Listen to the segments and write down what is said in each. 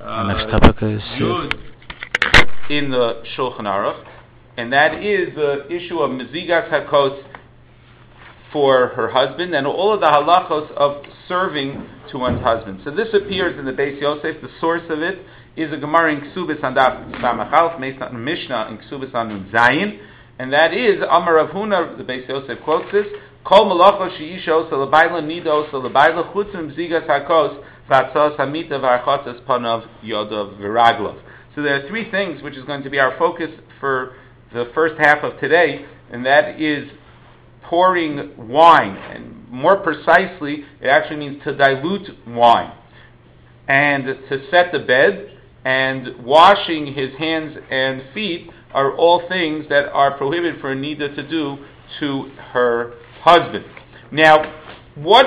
Next topic is Yud in the Shulchan Aruch, and that is the issue of Mezigas HaKos for her husband and all of the halachos of serving to one's husband. So this appears in the Beis Yosef. The source of it is a Gemara in Ksubis on Daf Samachalf, Mishnah in Ksubis on Nun Zayin, and that is Amar Rav Huna. The Beis Yosef quotes this: Kol malacha sheisha osa lebayla nida osa lebayla chutz Mezigas HaKos v'atzos hamita v'archatzas panav yodav v'raglov. So there are three things which is going to be our focus for the first half of today, and that is pouring wine, and more precisely, it actually means to dilute wine, and to set the bed, and washing his hands and feet are all things that are prohibited for a nida to do to her husband. Now, what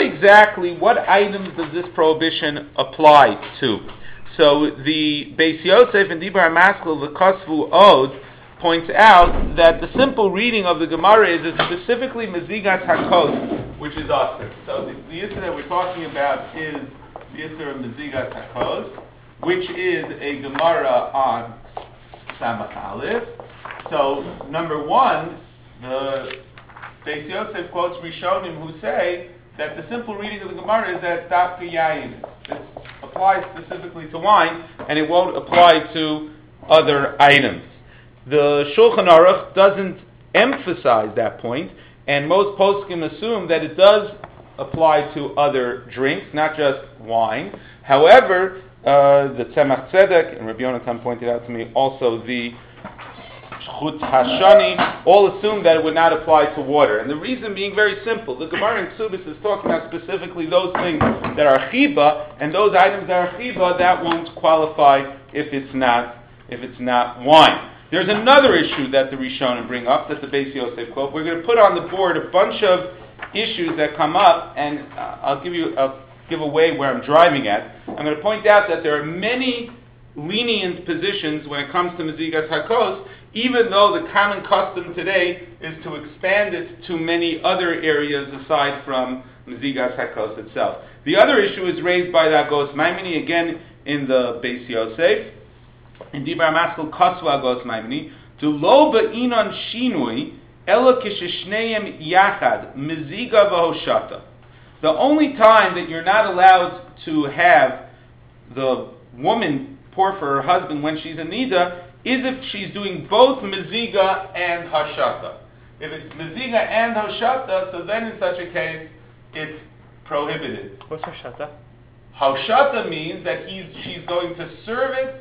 items does this prohibition apply to? So the Beis Yosef and Dibur HaMaskil, the Kosvu Od, points out that the simple reading of the Gemara is specifically Mezigas HaKos, which is Aser. So the Yisr that we're talking about is the Yisr of Mezigas HaKos, which is a Gemara on Samach Aleph. So, number one, the Beis Yosef quotes Rishonim who say that the simple reading of the Gemara is that Dafka Yayin. This applies specifically to wine, and it won't apply to other items. The Shulchan Aruch doesn't emphasize that point, and most poskim assume that it does apply to other drinks, not just wine. However, the Tzemach Tzedek and Rabbi Yonatan pointed out to me, also the Chut Hashani, all assume that it would not apply to water. And the reason being very simple. The Gemara in Ksubis is talking about specifically those things that are chiba, and those items that are chiba, that won't qualify if it's not wine. There's another issue that the Rishonim bring up that the Beis Yosef quote. We're going to put on the board a bunch of issues that come up, and I'll give away where I'm driving at. I'm going to point out that there are many lenient positions when it comes to Mezigas HaKos, even though the common custom today is to expand it to many other areas aside from Mezigas HaKos itself. The other issue is raised by the Agos Maimoni, again in the Beis Yosef. In Dibur HaMaskil Kosvu Agos Maimoni, to lo ba'inon shinui ela kishishneim yachad meziga v'hoshata. The only time that you're not allowed to have the woman pour for her husband when she's a nida is if she's doing both meziga and hashata. If it's meziga and hashata, so then in such a case, it's prohibited. What's hashata? Hashata means that she's going to serve it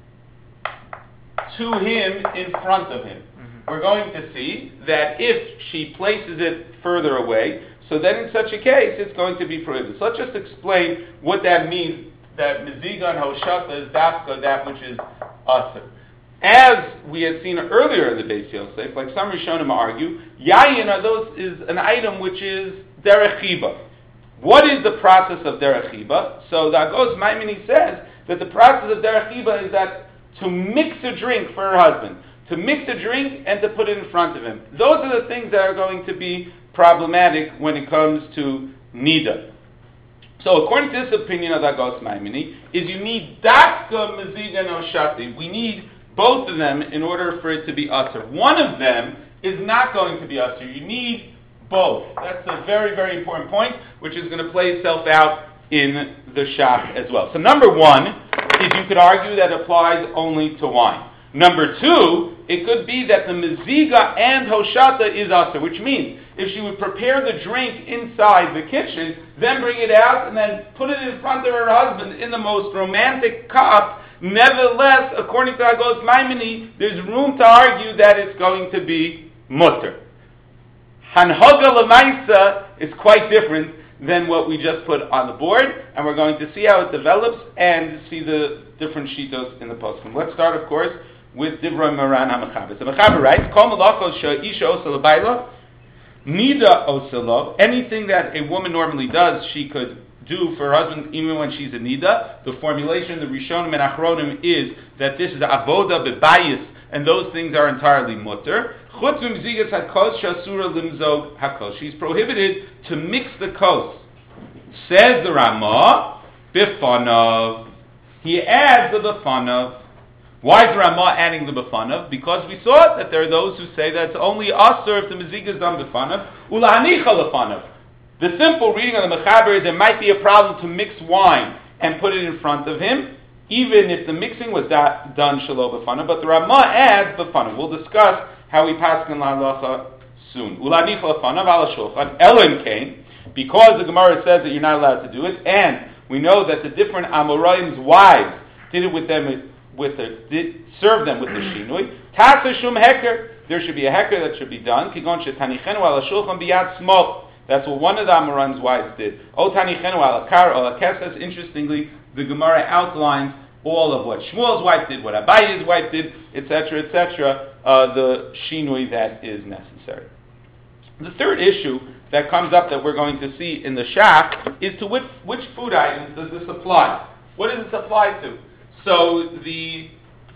to him in front of him. Mm-hmm. We're going to see that if she places it further away, so then in such a case, it's going to be prohibited. So let's just explain what that means, that meziga and hoshata is dafka, that which is aser. As we had seen earlier in the Beis Yosef, like some Rishonim argue, yayin is an item which is derech chiba. What is the process of derech chiba? So the Agos Maimoni says that the process of derech chiba is that to mix a drink for her husband, to mix a drink and to put it in front of him. Those are the things that are going to be problematic when it comes to nida. So according to this opinion of Agos Maimoni, is you need dafka meziga and hoshati. We need both of them in order for it to be aser. One of them is not going to be aser. You need both. That's a very, very important point, which is going to play itself out in the shop as well. So number one is you could argue that applies only to wine. Number two, it could be that the meziga and hoshata is aser, which means if she would prepare the drink inside the kitchen, then bring it out and then put it in front of her husband in the most romantic cup, nevertheless, according to Agos Maimoni, there's room to argue that it's going to be mutter. Hanhoga Lamaisa is quite different than what we just put on the board, and we're going to see how it develops and see the different shitos in the poskim. Let's start, of course, with Divrei Moran HaMechaber. So Mechaber writes, Kol malachos she'isha osa l'bayla, nida osa lo. Anything that a woman normally does, she could do for her husband even when she's a nida. The formulation, the Rishonim and Achronim, is that this is avoda bebayis, and those things are entirely mutter. Chutz v'mzigas hakos shasura limzog hakos. She's prohibited to mix the kos. Says the Ramah, bifanav, He adds the b'fanav. Why is Ramah adding the b'fanav? Because we saw that there are those who say that it's only asur if the mezigah is done b'fanav, ulahanicha l'fanav. The simple reading of the Mechaber is there might be a problem to mix wine and put it in front of him, even if the mixing was done shelo b'fanav, but the Ramah adds b'fanav. We'll discuss how we pass in l'halacha soon. Ulahanicha l'fanav ala shulchan, Ellen came, because the Gemara says that you're not allowed to do it, and we know that the different Amoraim's wives did it with them, serve them with the shinui. Tasa shum heker, there should be a heker that should be done. Kigon shetanichenu ala shulchan biyad smol. That's what one of the Amoraim's wives did. O tanichenu ala kar ala kesses. Interestingly, the Gemara outlines all of what Shmuel's wife did, what Abaye's wife did, etc., etc., the shinui that is necessary. The third issue that comes up that we're going to see in the shach is to which food items does this apply? What does this apply to? So the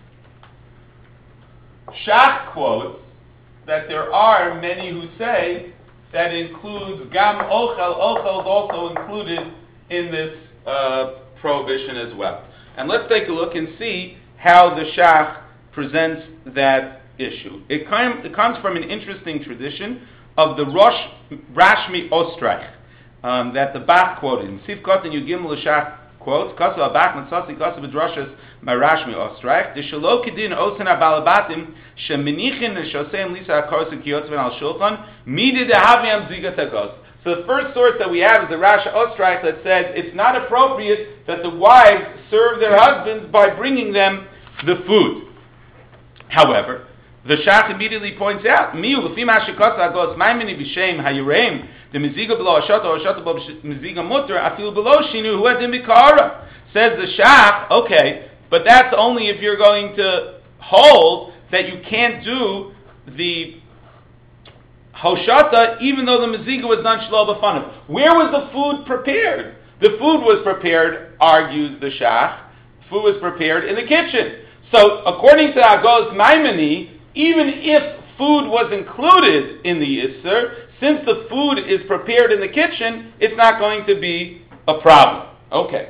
shach quotes that there are many who say that includes gam ochel. Ochel is also included in this prohibition as well. And let's take a look and see how the shach presents that issue. It comes from an interesting tradition of the Rashmi Ostrach that the Bach quoted. In Sivkot and Yugim L'Shach quotes, Kasu Abach Matzasi Kasu B'drashas Marashmi Ostrach, the Shalo Kedin Osen Abalabatim Sheminichin Neshoseim Lisa HaKorsa Kiyotzven Al Shulchan Midi Dehaviam Zigat HaKos. So the first source that we have is the Rash Ostrach that says it's not appropriate that the wives serve their husbands by bringing them the food. However, the Shach immediately points out, Miu l'fi ma shekasa agos ma'imini b'shem hayirem the meziga below ashata or ashata below meziga mutter afil below shinu hu adim b'kara. Says the Shach, okay, but that's only if you're going to hold that you can't do the hoshata even though the meziga was done shelo b'fanav. Where was the food prepared? The food was prepared, argues the Shach. Food was prepared in the kitchen. So according to Agos Maimoni, even if food was included in the Yisr, since the food is prepared in the kitchen, it's not going to be a problem. Okay.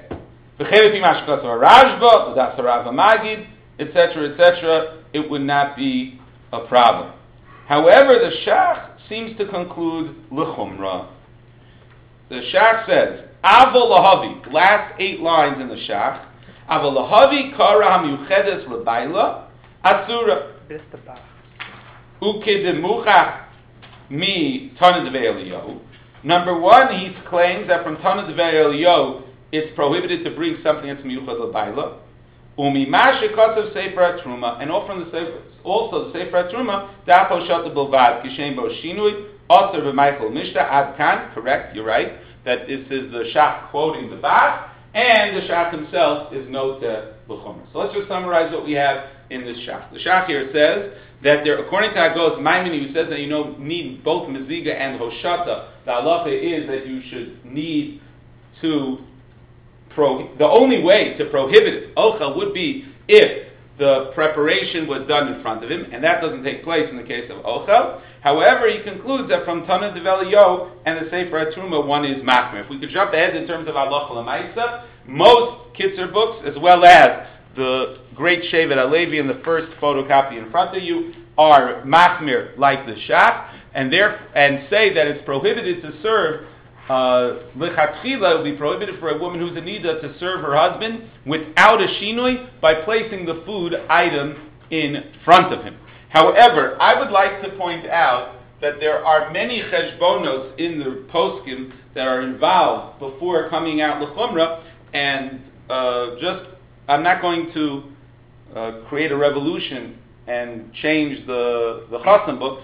Etc., etc., it would not be a problem. However, the Shach seems to conclude l'chumra. The Shach says, Avol lahavi, last 8 lines in the Shach, Avol lahavi kara hamyuchedes l'bayla, asura. Number 1, he claims that from Tana Devei Eliyahu it's prohibited to bring something that's miyuchad l'bayla. Umimashe kasav sefer truma, and also the sefer truma dapo shata bilvad kishem bo shinui aser v'meichel mishta ad kan. Correct, you're right. That this is the Shach quoting the Bach, and the Shach himself is nota b'chomer. So let's just summarize what we have in this Shach. The Shach here says that there, according to Agos Maimoni, who says that you need both meziga and hoshata, the halacha is that you should need to the only way to prohibit ochel would be if the preparation was done in front of him, and that doesn't take place in the case of ochel. However, he concludes that from Tana Devei Eliyahu and the Sefer HaTruma, one is machmer. If we could jump ahead in terms of halacha l'maisa, most Kitzur books, as well as the great Shevet HaLevi in the first photocopy in front of you, are machmir like the Shach, and say that it's prohibited to serve lichatchila. It would be prohibited for a woman who's a nida to serve her husband without a shinui by placing the food item in front of him. However, I would like to point out that there are many cheshbonos in the poskim that are involved before coming out l'chumra, and I'm not going to create a revolution and change the chassan books,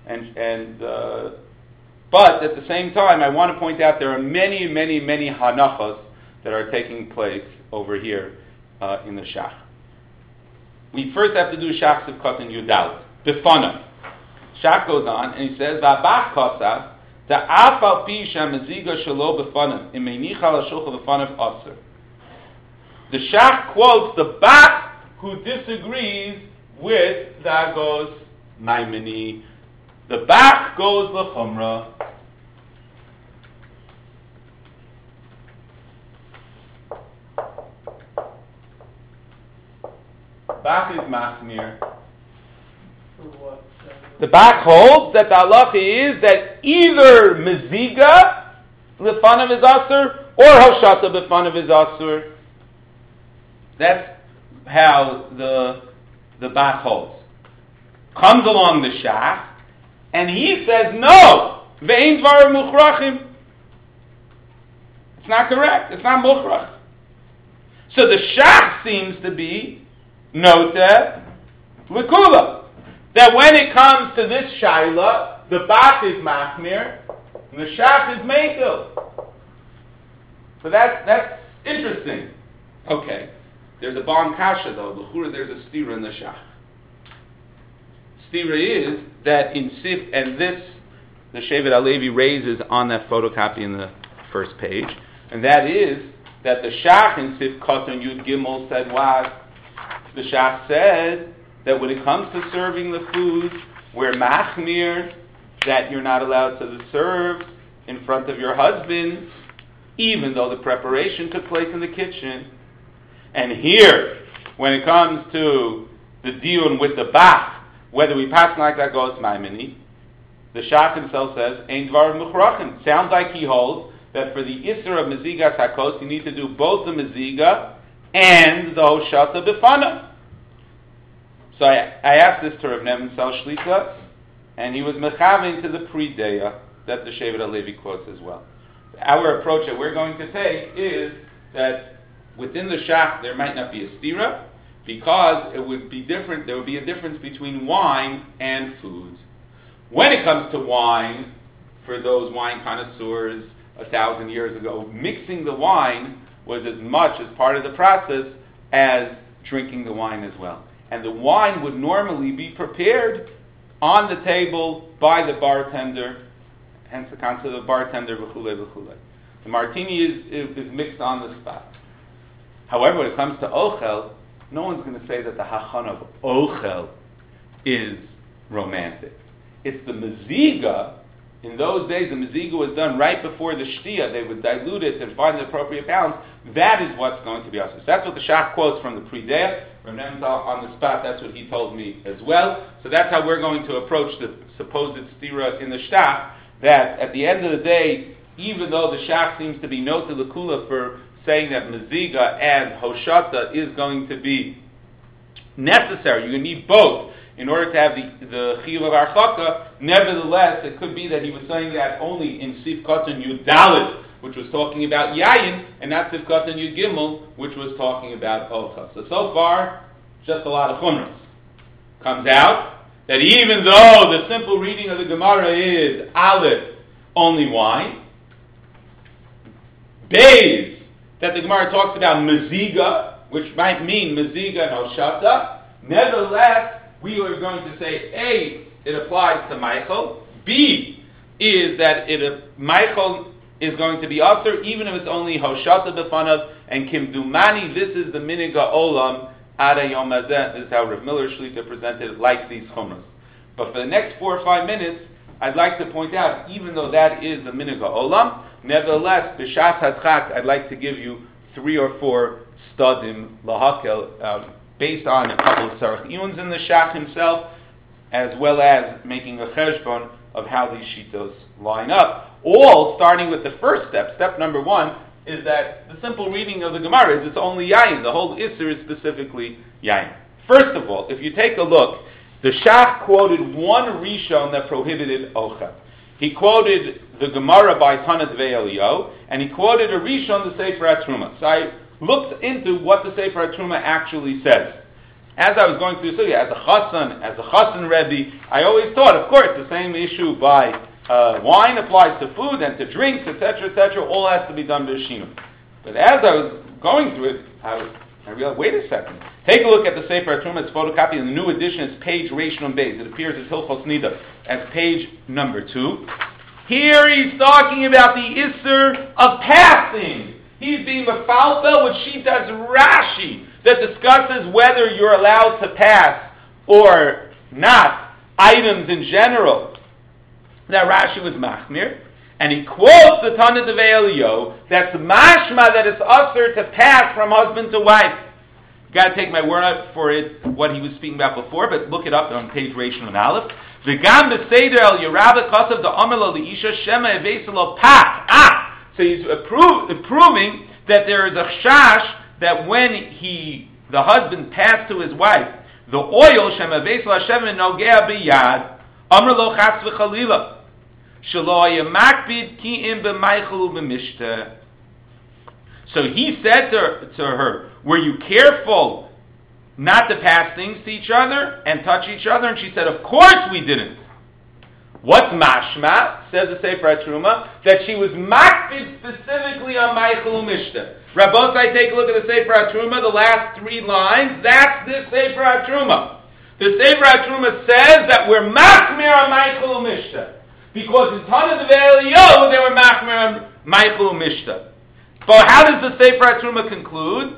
but at the same time, I want to point out there are many, many, many hanachos that are taking place over here in the Shach. We first have to do Shach Sivkot and Yudal. Bifana. Shach goes on and he says, "Va'bach kosav ta'af al pi she'meziga shelo bifanav imenicha l'shulchan bifanav aser." The Shach quotes the Bach who disagrees with the Agos Maimoni. The Bach goes l'chumra. Bach is machmir. The Bach holds that the halacha is that either meziga lefanav is asur or hoshata befanav is asur. That's how the Bach holds. Comes along the Shach, and he says no. Ve'ein dvar muchrachim. It's not correct. It's not mukhrach. So the Shach seems to be noteh l'kula. That when it comes to this shaila, the Bach is machmir, and the Shach is meitel. So that's interesting. Okay. There's a bomb kasha though. L'chura, there's a stira in the Shach. Stira is that in Sif, and this the Shevet HaLevi raises on that photocopy in the first page, and that is that the Shach in Sif Katan Yud Gimel said what? The Shach said that when it comes to serving the foods, we're machmir, that you're not allowed to serve in front of your husband, even though the preparation took place in the kitchen. And here, when it comes to the diyun with the Bach, whether we pass like that goes Maimoni, the Shach himself says, Ein dvar muchrachim. Sounds like he holds that for the Isser of Mezigas HaKos, you need to do both the Meziga and the Hoshata B'fana. So I asked this to Rav Nebenzahl Shlita, and he was mechavein to the Prideya that the Shevet HaLevi quotes as well. Our approach that we're going to take is that within the Shach there might not be a stira, because it would be different. There would be a difference between wine and foods. When it comes to wine, for those wine connoisseurs 1,000 years ago, mixing the wine was as much as part of the process as drinking the wine as well. And the wine would normally be prepared on the table by the bartender, hence the concept of bartender, v'chulei v'chulei. The martini is mixed on the spot. However, when it comes to ochel, no one's going to say that the hachana of ochel is romantic. It's the meziga. In those days, the meziga was done right before the shtia. They would dilute it and find the appropriate balance. That is what's going to be us. That's what the Shach quotes from the Prideya. Rav Nebenzahl on the spot, that's what he told me as well. So that's how we're going to approach the supposed stira in the Shach, that at the end of the day, even though the Shach seems to be noteh l'kula for saying that meziga and hoshata is going to be necessary, you need both in order to have the chiyuv of archaka. Nevertheless, it could be that he was saying that only in Sif Katan Yud Dalet, which was talking about yayin, and not Sif Katan Yud Gimel, which was talking about ochel. So far, just a lot of chumras. Comes out that even though the simple reading of the Gemara is Aleph, only wine, Beis, that the Gemara talks about meziga, which might mean meziga and hoshata, nevertheless, we are going to say, A, it applies to Michael. B, is that Michael is going to be usher, even if it's only Hoshata B'fanav, and Kimdumani, this is the Miniga Olam, Ada Yom Hazeh. This is how Rav Miller Shlita presented it, like these chumras. But for the next 4 or 5 minutes, I'd like to point out, even though that is the Miniga Olam, nevertheless, B'Shas HaTchak, I'd like to give you 3 or 4 studim lahakel, based on a couple of tzarech iyuns in the Shach himself, as well as making a cheshbon of how these shitos line up. All starting with the first step. Step number 1 is that the simple reading of the Gemara is it's only yayin. The whole Isser is specifically yayin. First of all, if you take a look, the Shach quoted one Rishon that prohibited ochel. He quoted the Gemara by Tanat Ve'elio, and he quoted a Rishon, the Sefer HaTruma. So I looked into what the Sefer HaTruma actually says. As I was going through the sugya, as a Chassan Rebbe, I always thought, of course, the same issue by wine applies to food and to drinks, etc., all has to be done b'shinum. But as I was going through it, I realized, wait a second. Take a look at the Sefer HaTruma. It's photocopied in the new edition. It's page Reish Nun Beis. It appears as Hilchos Nida as page number 2. Here he's talking about the Isser of passing. He's being mefalfel with Shitas Rashi that discusses whether you're allowed to pass or not items in general. Now Rashi was machmir, and he quotes the Tanit of Elio that's mashma that it's usher to pass from husband to wife. Got to take my word for it, what he was speaking about before, but look it up on page Rishon and Aleph. V'gam b'seder el Yerabah kasav da'amar lo li'isha shema eveselo pak. So he's proving that there is a chash that when the husband passed to his wife, the oil shema eveselo Hashem nogea b'yad amar lo chas v'chalila shelo yamakbid ki im b'maychel u'b'mishteh. So he said to her, were you careful not to pass things to each other and touch each other? And she said, of course we didn't. What's mashma? Says the Sefer HaTruma, that she was makbid specifically on Meichel u'Mishteh. Rabbosai, take a look at the Sefer HaTruma, the last 3 lines. That's the Sefer HaTruma. The Sefer HaTruma says that we're machmir on Meichel u'Mishteh. Because in Tana Devei Eliyahu, they were machmir on Meichel u'Mishteh. But how does the Sefer HaTruma conclude?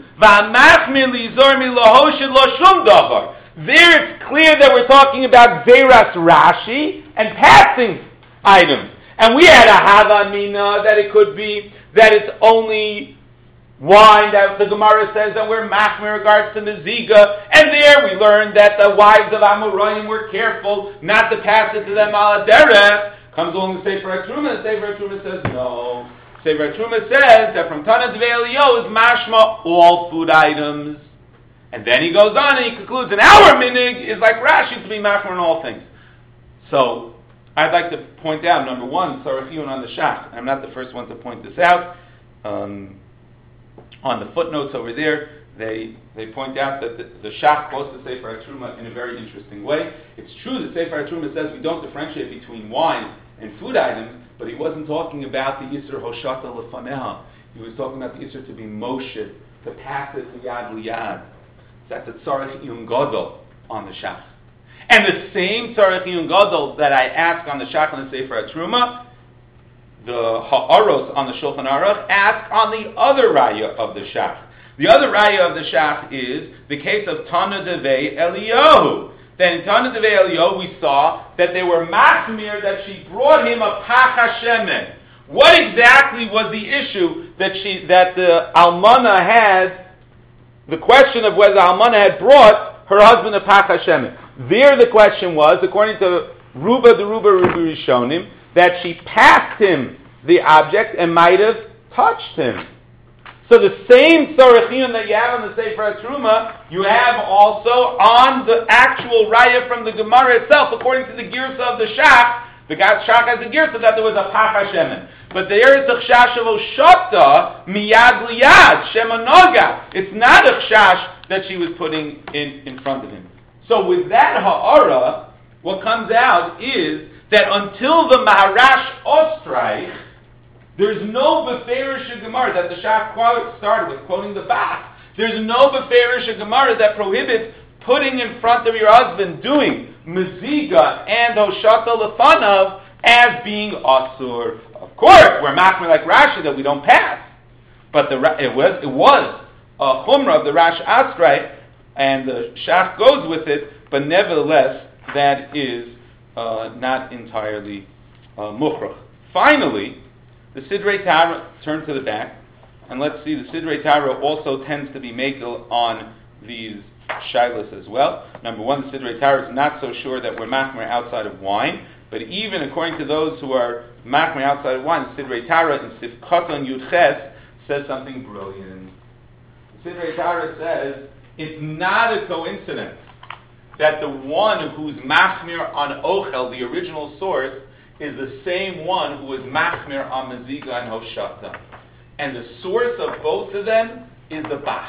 There it's clear that we're talking about Zeras Rashi and passing items. And we had a Havamina that it could be that it's only wine, that the Gemara says that we're machmir in regards to Meziga. And there we learned that the wives of Amoraim were careful not to pass it to them ala derech. Comes along the Sefer HaTruma, and the Sefer HaTruma says no. Sefer HaTruma says that from Tana Devei Eliyahu is mashma all food items. And then he goes on and he concludes, and our minig is like Rashi to be machmir in all things. So, I'd like to point out, number one, Sarachiyun on the Shach. I'm not the first one to point this out. On the footnotes over there, they point out that the Shach quotes the Sefer HaTruma in a very interesting way. It's true that Sefer HaTruma says we don't differentiate between wine and food items, but he wasn't talking about the Yisr Hoshata Lefaneha. He was talking about the Yisr to be Moshe, to pass it to Yad Liyad. That's a Tzarech Iyun Gadol on the Shach. And the same Tzarech Iyun Gadol that I ask on the Shach and the Sefer HaTruma, the Ha'aros on the Shulchan Aruch ask on the other Raya of the Shach. The other Raya of the Shach is the case of Tana Devei Eliyahu. Then in Tana Devei Eliyahu we saw that they were machmir, that she brought him a pach hashemen. What exactly was the issue that the almana had? The question of whether the almana had brought her husband a pach hashemen. There the question was, according to Ruba Rishonim, that she passed him the object and might have touched him. So the same Tzarechiyun that you have on the Sefer HaTruma, you have also on the actual Raya from the Gemara itself, according to the Girsa of the Shach. The Shach has a Girsa that there was a Pach HaShemen. But there is a Chash of Oshata, Miyad Liyad, Shema Noga. It's not a Chash that she was putting in front of him. So with that Ha'ara, what comes out is that until the Maharash Ostreich, there's no Beferish Gemara that the Shach started with, quoting the Bach. There's no Beferish Gemara that prohibits putting in front of your husband, doing Meziga and Hoshata Lefanav as being Asur. Of course, we're machmir like Rashi that we don't pass. But it was a Chumrah of the Rash Astrai, and the Shach goes with it, but nevertheless, that is not entirely Mukhrach. Finally, the Sidrei Tara, turn to the back, and let's see, the Sidrei Tara also tends to be makel on these shilas as well. Number one, the Sidrei Tara is not so sure that we're machmer outside of wine, but even according to those who are machmer outside of wine, the Sidrei Tara in Sifkaton Yud Ches says something brilliant. The Sidrei Tara says, it's not a coincidence that the one who's machmer on Ochel, the original source, is the same one who is machmir on Meziga and Hoshata. And the source of both of them is the Bach.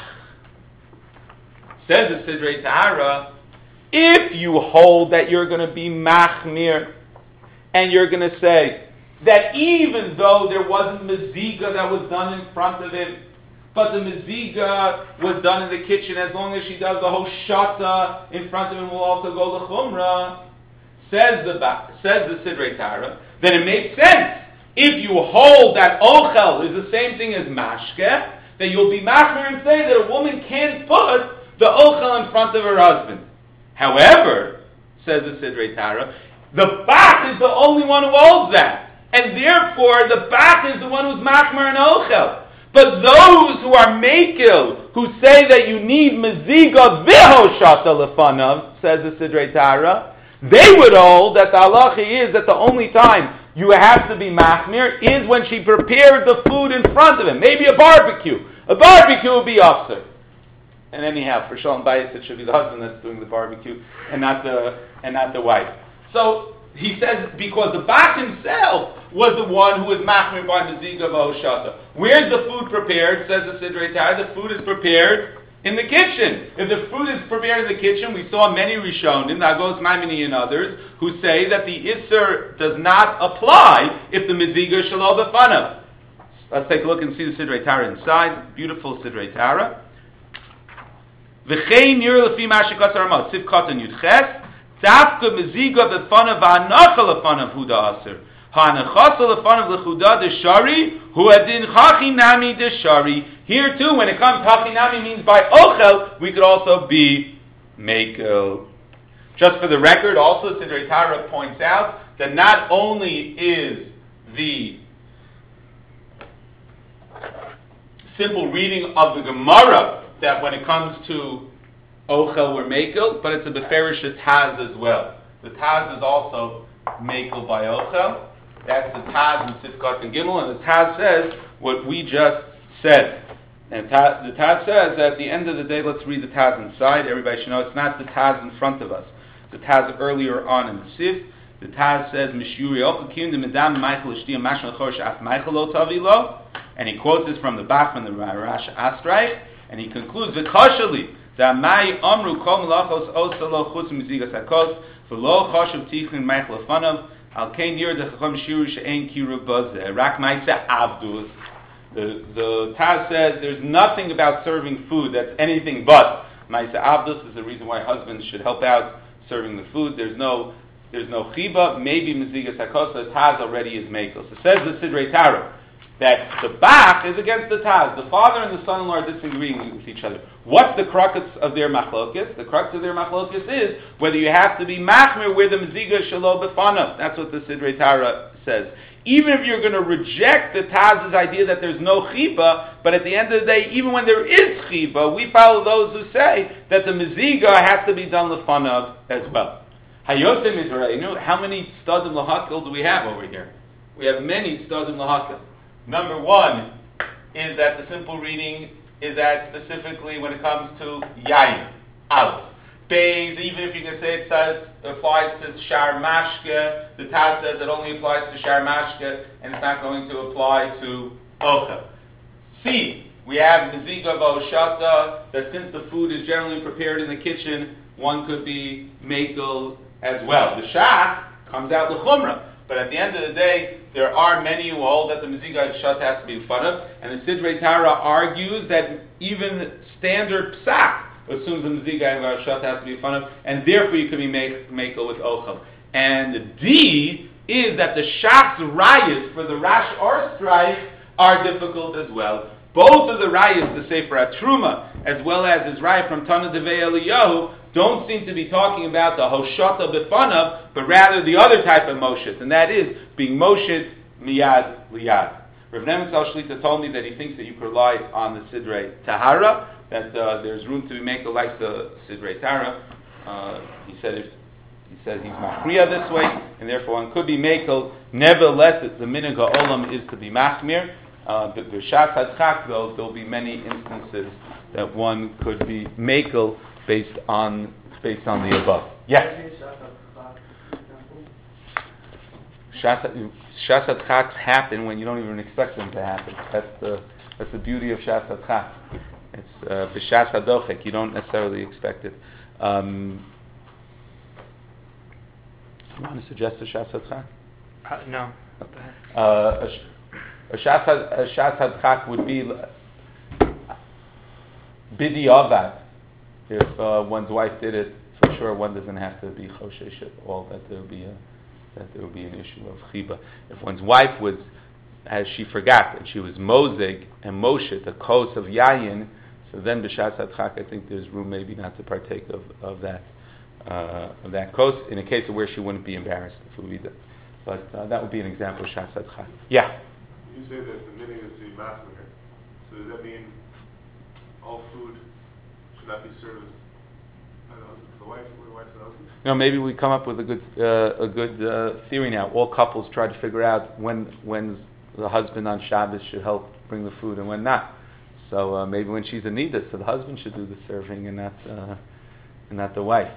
Says the Sidrei Tahara, if you hold that you're going to be machmir, and you're going to say that even though there wasn't Meziga that was done in front of him, but the Meziga was done in the kitchen, as long as she does the Hoshata in front of him will also go the Chumrah, says the Sidrei Tara, then it makes sense. If you hold that Ochel is the same thing as Mashke, then you'll be machmir and say that a woman can't put the Ochel in front of her husband. However, says the Sidrei Tara, the Bach is the only one who holds that. And therefore, the Bach is the one who's machmir and Ochel. But those who are Mekil, who say that you need Meziga Vihoshata Lefanav, says the Sidrei Tara, they would hold that the halacha is that the only time you have to be Machmir is when she prepared the food in front of him. Maybe a barbecue. A barbecue would be Afsar. And anyhow, for Shalom Bayis, it should be the husband that's doing the barbecue and not the wife. So he says because the Bach himself was the one who was Machmir by Meziga V'Hoshata. Where's the food prepared? Says the Sidrei Tara. The food is prepared in the kitchen. If the food is prepared in the kitchen, we saw many Rishonim, Nagos Maimoni and others, who say that the Isser does not apply if the Meziga Shalom B'Fanav. Let's take a look and see the Sidrei Tara inside. Beautiful Sidrei Tara. V'chein yir lefi ma shekasar amot. Siv katan yudches. Dafka Meziga B'Fanav v'anacha L'Fanav huda aser. Ha'anachasa L'Fanav l'chuda deshari hu adin chachinami deshari. Here too, when it comes hachinami means by ochel, we could also be mekel. Just for the record, also Sidrei Tara points out that not only is the simple reading of the Gemara that when it comes to ochel we're mekel, but it's a beferish Taz as well. The Taz is also mekel by ochel. That's the Taz in Sifkat and Gimel, and the Taz says what we just said. And the Taz says that at the end of the day, let's read the Taz inside. Everybody should know it's not the Taz in front of us. The Taz earlier on in the Sif. The Taz says, Mishuri Okakim de Medam Michael Ishtiya Mashal Chorsh Af Michael Lo Tavilo. And he quotes this from the Bach, from the Rash Astraich. And he concludes, V'chashali, Z'amai Amru Kol Melachos Osalo Chutz Mizigas HaKos, V'lo Chashav Tichin Michael Afanav, Al Kein Yer Dechacham Shiru She'en Kiru Bozeh, Rak Maitze Avdus. The Taz says there's nothing about serving food that's anything but Maisa Avdus is the reason why husbands should help out serving the food. There's no chiba, maybe Mezigas HaKos, the Taz already is Mekel. So says the Sidrei Tara that the Bach is against the Taz. The father and the son-in-law are disagreeing with each other. What's the crux of their machlokes? The crux of their machlokes is whether you have to be machmir where the Meziga Shalom B'Fanav. That's what the Sidrei Tara says. Even if you're going to reject the Taz's idea that there's no chiba, but at the end of the day, even when there is chiba, we follow those who say that the Meziga has to be done L'Fanav as well. Hayotim Israel, how many Stadim L'Hakil do we have over here? We have many Stadim L'Hakil. Number one is that the simple reading is that specifically when it comes to Yayin, Aleph. Beis, even if you can say it applies to Shar Mashke, the Taz says it only applies to Shar Mashke, and it's not going to apply to Ochel. C, we have Meziga V'Hoshata, that since the food is generally prepared in the kitchen, one could be Mekel as well. The Shach comes out L'Chumra, but at the end of the day, there are many who hold that the Meziga V'Hoshata has to be in front of, and the Sidrei Tara argues that even standard Psak assumes the Meziga V'Hoshata has to be in front of, and therefore you can be Mekel with Ochel. And D is that the Shach's rayas for the Rash or strike are difficult as well. Both of the rayas, the Sefer HaTruma, as well as his raya from Tana Devei Eliyahu, don't seem to be talking about the Hoshata B'Fanav, but rather the other type of Moshe, and that is being Moshe Miyad Liyad. Rav Nemitz Shlita told me that he thinks that you could rely on the Sidrei Tahara, that there's room to be Mekel like the Sidrei Tara. He said he's Machriya this way, and therefore one could be Mekel. Nevertheless, the Minhag HaOlam is to be Machmir. But the Shas HaDchak, though, there'll be many instances that one could be Mekel based on the above. Yes? Shas HaDchaks happen when you don't even expect them to happen. That's the beauty of Shas HaDchak. It's b'shas hadochek. You don't necessarily expect it. You want to suggest a shas hadchak? No. A shas hadchak would be bidi avad. If one's wife did it, for sure one doesn't have to be choshesh at all. That there would be an issue of chiba. If one's wife was, as she forgot, and she was mozeg and moshe, the kos of yayin. So then, b'shas hadchak, I think there's room maybe not to partake of that kos in a case of where she wouldn't be embarrassed if we read that. But that would be an example of shas hadchak. Yeah. You say that the meaning is the machmir. So does that mean all food should not be served to the wife or the wife to the husband? You know, maybe we come up with a good theory now. All couples try to figure out when the husband on Shabbos should help bring the food and when not. So maybe when she's in nida, so the husband should do the serving and not the wife.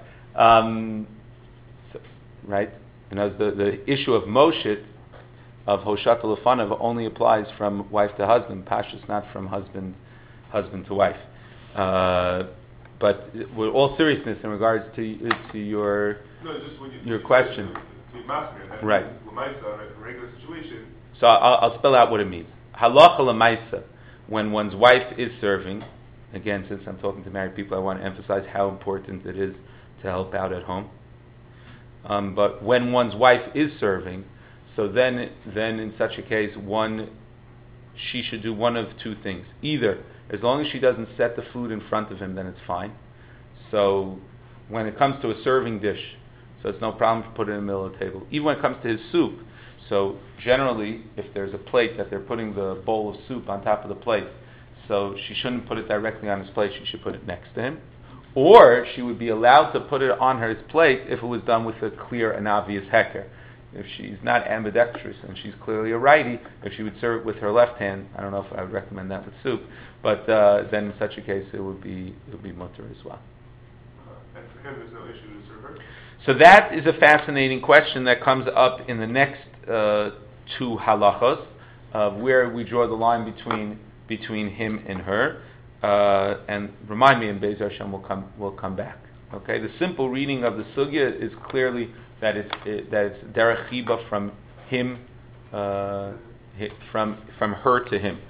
Right? You know, the issue of Moshe, of Hoshat Lefanav, only applies from wife to husband. Pashas not from husband to wife. But with all seriousness, in regards to your question, right? In a regular situation. So I'll spell out what it means. Halacha l'maisa, when one's wife is serving. Again, since I'm talking to married people, I want to emphasize how important it is to help out at home. But when one's wife is serving, so then in such a case, she should do one of two things. Either, as long as she doesn't set the food in front of him, then it's fine. So when it comes to a serving dish, so it's no problem to put it in the middle of the table. Even when it comes to his soup, so generally, if there's a plate that they're putting the bowl of soup on top of the plate, so she shouldn't put it directly on his plate, she should put it next to him. Or she would be allowed to put it on his plate if it was done with a clear and obvious heker. If she's not ambidextrous and she's clearly a righty, if she would serve it with her left hand, I don't know if I would recommend that with soup, but then in such a case it would be mutter as well. And for him, there's no issue to serve her? So that is a fascinating question that comes up in the next two halachos, where we draw the line between him and her. And remind me, in Be'ez Hashem we'll come back. Okay, the simple reading of the sugya is clearly that it's derech chiba from him, from her to him.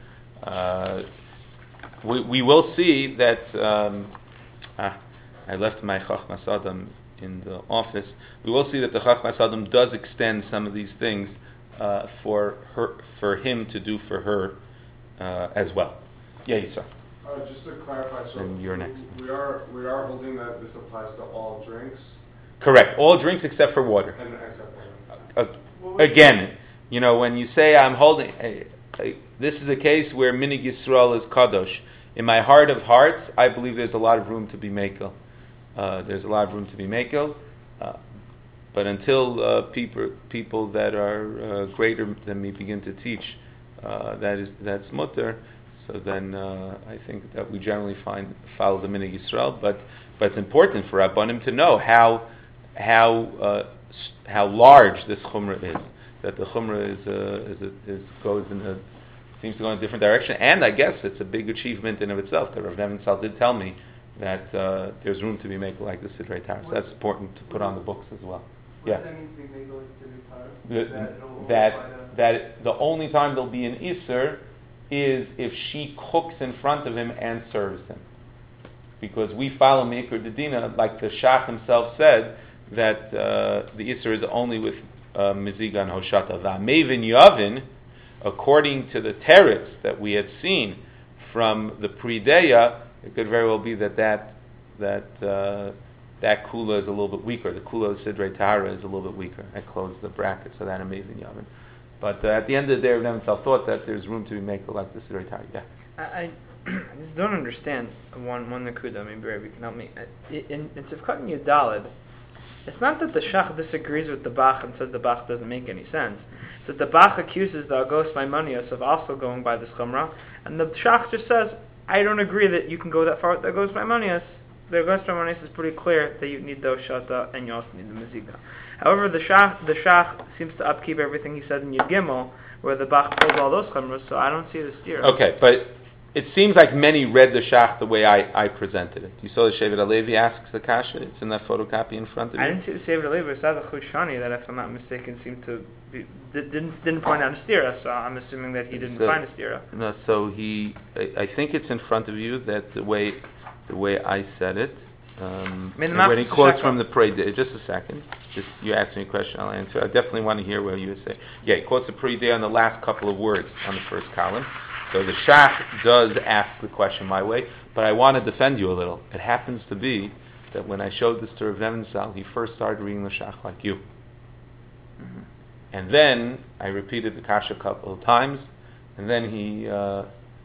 We will see that. I left my Chachmas Adam in the office. We will see that the Chachmas Adam does extend some of these things for him to do for her as well. Yeah, Yisra. Just to clarify, so and you're next. We are holding that this applies to all drinks. Correct. All drinks except for water. And except water. Again, you know, when you say I'm holding, this is a case where Minig Yisrael is kadosh. In my heart of hearts, I believe there's a lot of room to be mekel. There's a lot of room to be mekel. But until people that are greater than me begin to teach, that's mutter. So then I think that we generally follow the Minig Yisrael. But it's important for Rabbanim to know how large this chumrah is. That the chumrah seems to go in a different direction. And I guess it's a big achievement in of itself. That Rav Nebenzahl did tell me that there's room to be made like the Sidrei Torah. So that's important to put on the books as well. What does that mean to be made like the Sidrei Torah? That the only time there'll be an Isser is if she cooks in front of him and serves him. Because we follow Meikar Dedina, like the Shach himself said, that the Isser is only with Miziga and Hoshata. V'amevin Yavin, according to the teretz that we had seen from the Prideya, it could very well be that kula is a little bit weaker. The kula of Sidrei Tahara is a little bit weaker. I closed the bracket, so that amazing Yavin. But at the end of the day, Rav Nebenzahl thought that there's room to be made like the Sidrei Tahara. Yeah. I just don't understand one nakuda. Maybe Rabbi can help me. In Tzivkot Yudalid, it's not that the Shach disagrees with the Bach and says the Bach doesn't make any sense. It's that the Bach accuses the Agos Maimonios of also going by this Chumrah, and the Shach just says, I don't agree that you can go that far with the Agos Maimonios. The Agos Maimonios is pretty clear that you need the Oshata and you also need the Meziga. However, the Shach seems to upkeep everything he said in Yud Gimel, where the Bach pulls all those Chumras, so I don't see the steer. Okay, but it seems like many read the Shach the way I presented it. You saw the Shevet Alevi asks the Kasha. It's in that photocopy in front of you. I didn't see the Shevet Alevi. I saw the Chushani that, if I'm not mistaken, seemed to didn't point out a stira. So I'm assuming that he didn't find a stira. No, so I think it's in front of you. That the way I said it. When he quotes from the Preidah, just a second. You asked me a question, I'll answer. I definitely want to hear what you would say. Yeah, he quotes the Preidah on the last couple of words on the first column. So the Shach does ask the question my way, but I want to defend you a little. It happens to be that when I showed this to Rav Nebenzahl, he first started reading the Shach like you. Mm-hmm. And then I repeated the Kasha a couple of times, and then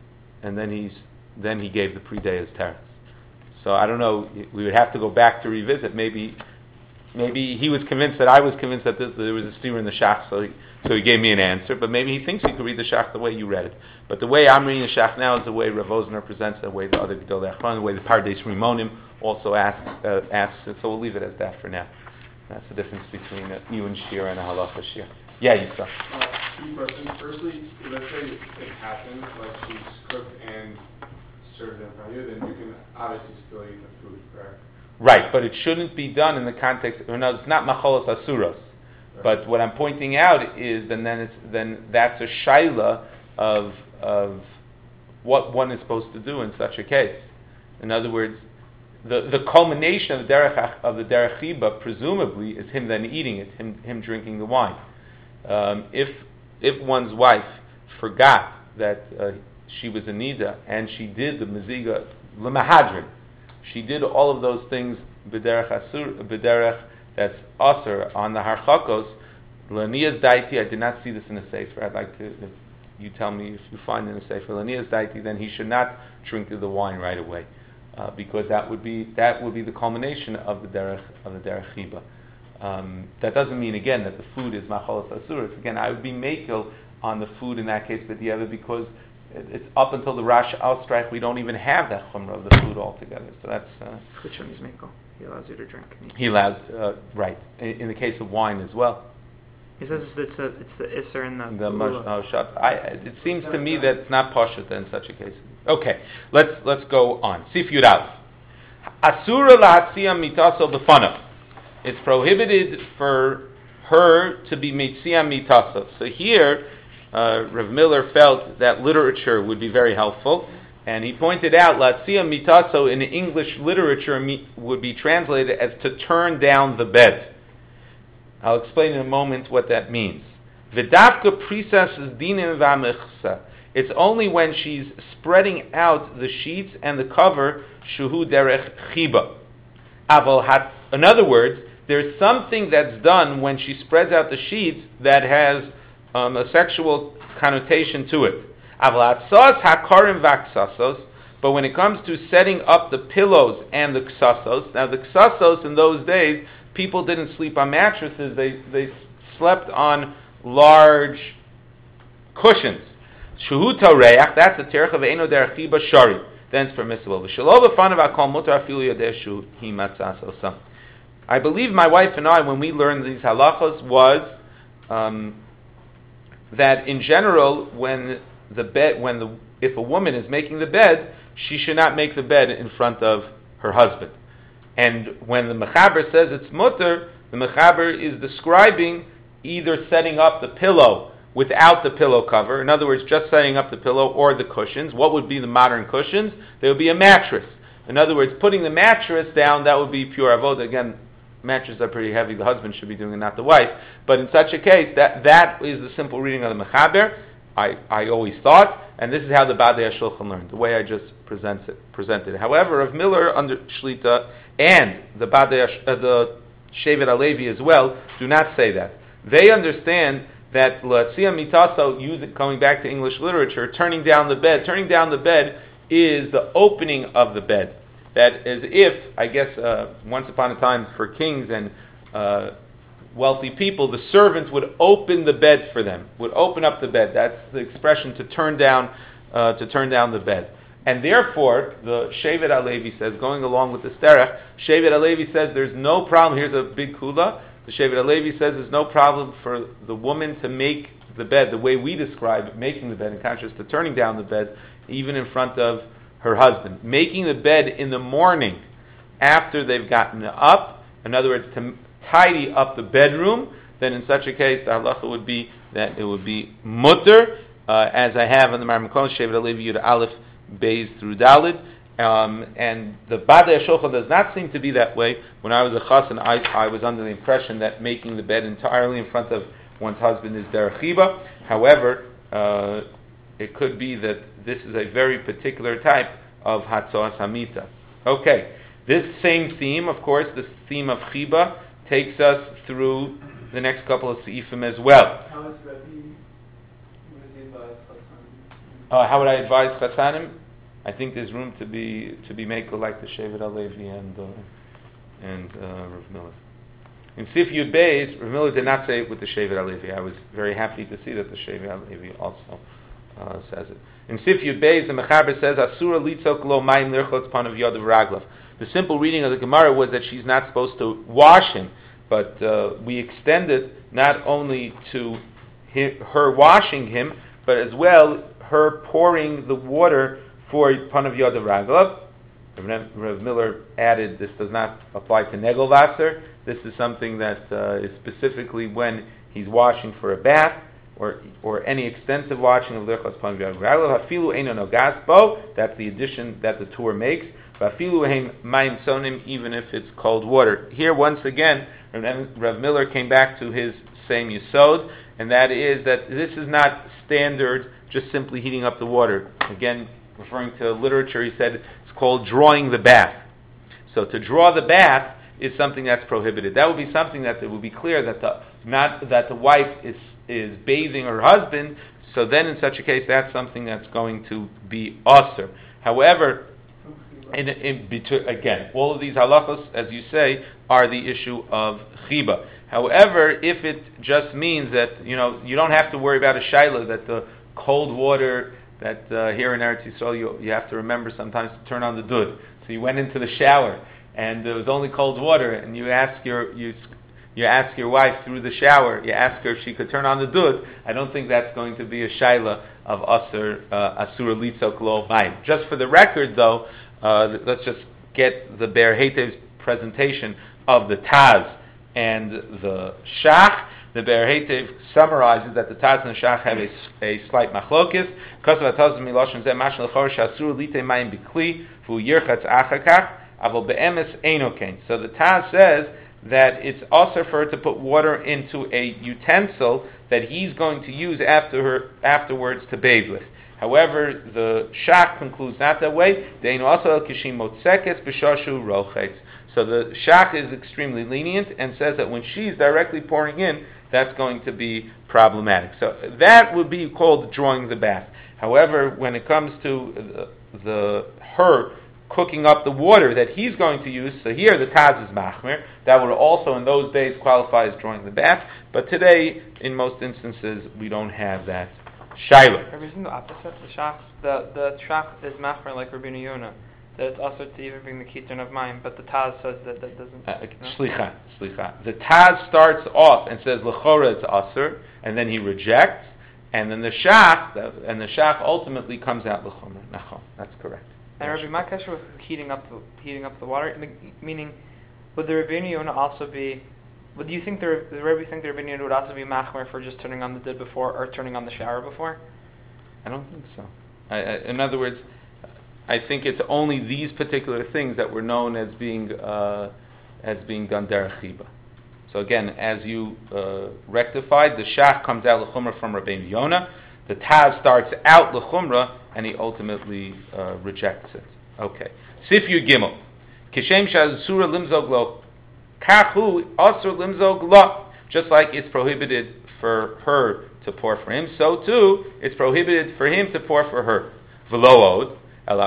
and then he gave the pre-day as teretz. So I don't know. We would have to go back to revisit. Maybe he was convinced that I was convinced that there was a steer in the shach, so he gave me an answer. But maybe he thinks he could read the shach the way you read it. But the way I'm reading the shach now is the way Rav Osner presents it, the way the other Gedolei Achronim, the way the Pardes Rimonim also asks it. So we'll leave it as that for now. That's the difference between a Iyun Shir and a Halacha Shir. Yeah, Yisra. Two questions. Firstly, let's say it happens, like she's cooked and served in front of you, then you can obviously still eat the food, correct? Right, but it shouldn't be done in the context. No, it's not macholos asuros. Right. But what I'm pointing out is, then that's a shaila of what one is supposed to do in such a case. In other words, the culmination of the derech chiba presumably is him then eating it, him drinking the wine. If one's wife forgot that she was a nida and she did the meziga lemahadrin, she did all of those things b'derech that's aser on the harchakos. L'niyas daiti, I did not see this in a sefer. I'd like to, if you tell me if you find it in a sefer. L'niyas daiti, then he should not drink the wine right away, because that would be the culmination of the derech chiba. That doesn't mean again that the food is macholos asuros. Again, I would be makel on the food in that case, but the other because it's up until the Rash Outstrike, we don't even have that chumrah of the food altogether. So that's. Which one is makel? He allows you to drink. He allows, right. In the case of wine as well. He says it's the isser in the it seems to me that it's not pashut in such a case. Okay, let's go on. Sif Yudal. Asura lahatzia mitaso b'fanav. It's prohibited for her to be mitzia mitaso. So here, Rav Miller felt that literature would be very helpful, and he pointed out lahatzia mitaso in English literature would be translated as to turn down the bed. I'll explain in a moment what that means. V'davka prisas dinim v'amechsa. It's only when she's spreading out the sheets and the cover shuhu derech chiba. In other words, there's something that's done when she spreads out the sheets that has a sexual connotation to it. But when it comes to setting up the pillows and the ksasos, now the ksasos in those days, people didn't sleep on mattresses, they slept on large cushions. Shuhu tareach, that's the terech of eino derech chiba shari. Then it's permissible. I believe my wife and I, when we learned these halachos, was that in general, if a woman is making the bed, she should not make the bed in front of her husband. And when the Mechaber says it's mutter, the Mechaber is describing either setting up the pillow without the pillow cover, in other words, just setting up the pillow or the cushions. What would be the modern cushions? There would be a mattress. In other words, putting the mattress down, that would be pure avoda. Again, mattresses are pretty heavy. The husband should be doing it, not the wife. But in such a case, that is the simple reading of the Mechaber. I always thought, and this is how the Badei HaShulchan learned, the way I just presented it. However, Rav Miller under Shlita and the Shevet HaLevi as well do not say that. They understand that L'Atzia Mitaso, coming back to English literature, turning down the bed is the opening of the bed. That is if, I guess, once upon a time for kings and wealthy people, the servants would open the bed for them, would open up the bed. That's the expression, to turn down the bed. And therefore, the Shevet HaLevi says, going along with the Sterech, Shevet HaLevi says there's no problem. Here's a big kula. The Shevet HaLevi says there's no problem for the woman to make the bed the way we describe it, making the bed, in contrast to turning down the bed, even in front of her husband. Making the bed in the morning after they've gotten up, in other words, to tidy up the bedroom, then in such a case, the halacha would be that it would be mutter, as I have in the Maram Kol, Shevet HaLevi Yud Aleph, Beis through Dalid, and the Badei HaShulchan does not seem to be that way. When I was a chassan, I was under the impression that making the bed entirely in front of one's husband is derech chiba. However, it could be that this is a very particular type of hatzoas hamita. Okay, this same theme, of course, this theme of chiba, takes us through the next couple of seifim as well. How would I advise Chassanim? I think there's room to be makel like the Shevet HaLevi and Rav Miller. In Sif Yud Beis, Rav Miller did not say it with the Shevet HaLevi. I was very happy to see that the Shevet HaLevi also says it. In Sif Yud Beis, the Mechaber says, Asura litzok lo mayim lirchotz panav yod v'raglav. The simple reading of the Gemara was that she's not supposed to wash him, but we extended not only to her washing him, but as well her pouring the water for panav yod v'raglav. Rav Miller added, this does not apply to Negelwasser. This is something that is specifically when he's washing for a bath or any extensive washing of Lirchos Panav Yod V'Raglav. Hafilu eino nogas bo. That's the addition that the Torah makes. Hafilu hein mayim sonim, even if it's cold water. Here, once again, Rav Miller came back to his same yesod, and that is that this is not standard, just simply heating up the water. Again, referring to literature, he said it's called drawing the bath. So to draw the bath is something that's prohibited. That would be something that it would be clear that the wife is bathing her husband. So then, in such a case, that's something that's going to be asur. However, again, all of these halachos, as you say, are the issue of chiba. However, if it just means that you don't have to worry about a shaila that the cold water that here in Eretz Yisrael you have to remember sometimes to turn on the dud. So you went into the shower and there was only cold water, and you ask your wife through the shower, you ask her if she could turn on the dud. I don't think that's going to be a shaila of asur litzok lo mayim. Just for the record, though, let's just get the Be'er Heitev's presentation of the Taz and the Shach. The Be'er Heitev summarizes that the Taz and the Shach have a slight machlokis. So the Taz says that it's also for her to put water into a utensil that he's going to use afterwards to bathe with. However, the Shach concludes not that way. So the Shach is extremely lenient and says that when she's directly pouring in, that's going to be problematic. So that would be called drawing the bath. However, when it comes to her cooking up the water that he's going to use, so here the Taz is machmir. That would also in those days qualify as drawing the bath. But today, in most instances, we don't have that shaila. Isn't the opposite? The shach is machmir like Rabbeinu Yonah, that it's also to even bring the kitchen of mine, but the Taz says that doesn't. Slicha. The Taz starts off and says l'chora it's asur, and then he rejects, and then the shach ultimately comes out l'chomer. Nachon, that's correct. And Rabbi, my question was heating up the water, meaning would the Rabbeinu Yonah also be? Would you think the Rabbi think the Rabbeinu Yonah would also be machmer for just turning on the did before or turning on the shower before? I don't think so. In other words, I think it's only these particular things that were known as being done derech chiba. So again, as you rectified, the shach comes out l'chumra from Rabbeinu Yonah. The Taz starts out l'chumra, and he ultimately rejects it. Okay. Sif Yud Gimel. Kishem shazura limzog lo. Kachu asur limzog lo. Just like it's prohibited for her to pour for him, so too it's prohibited for him to pour for her. V'lo od. So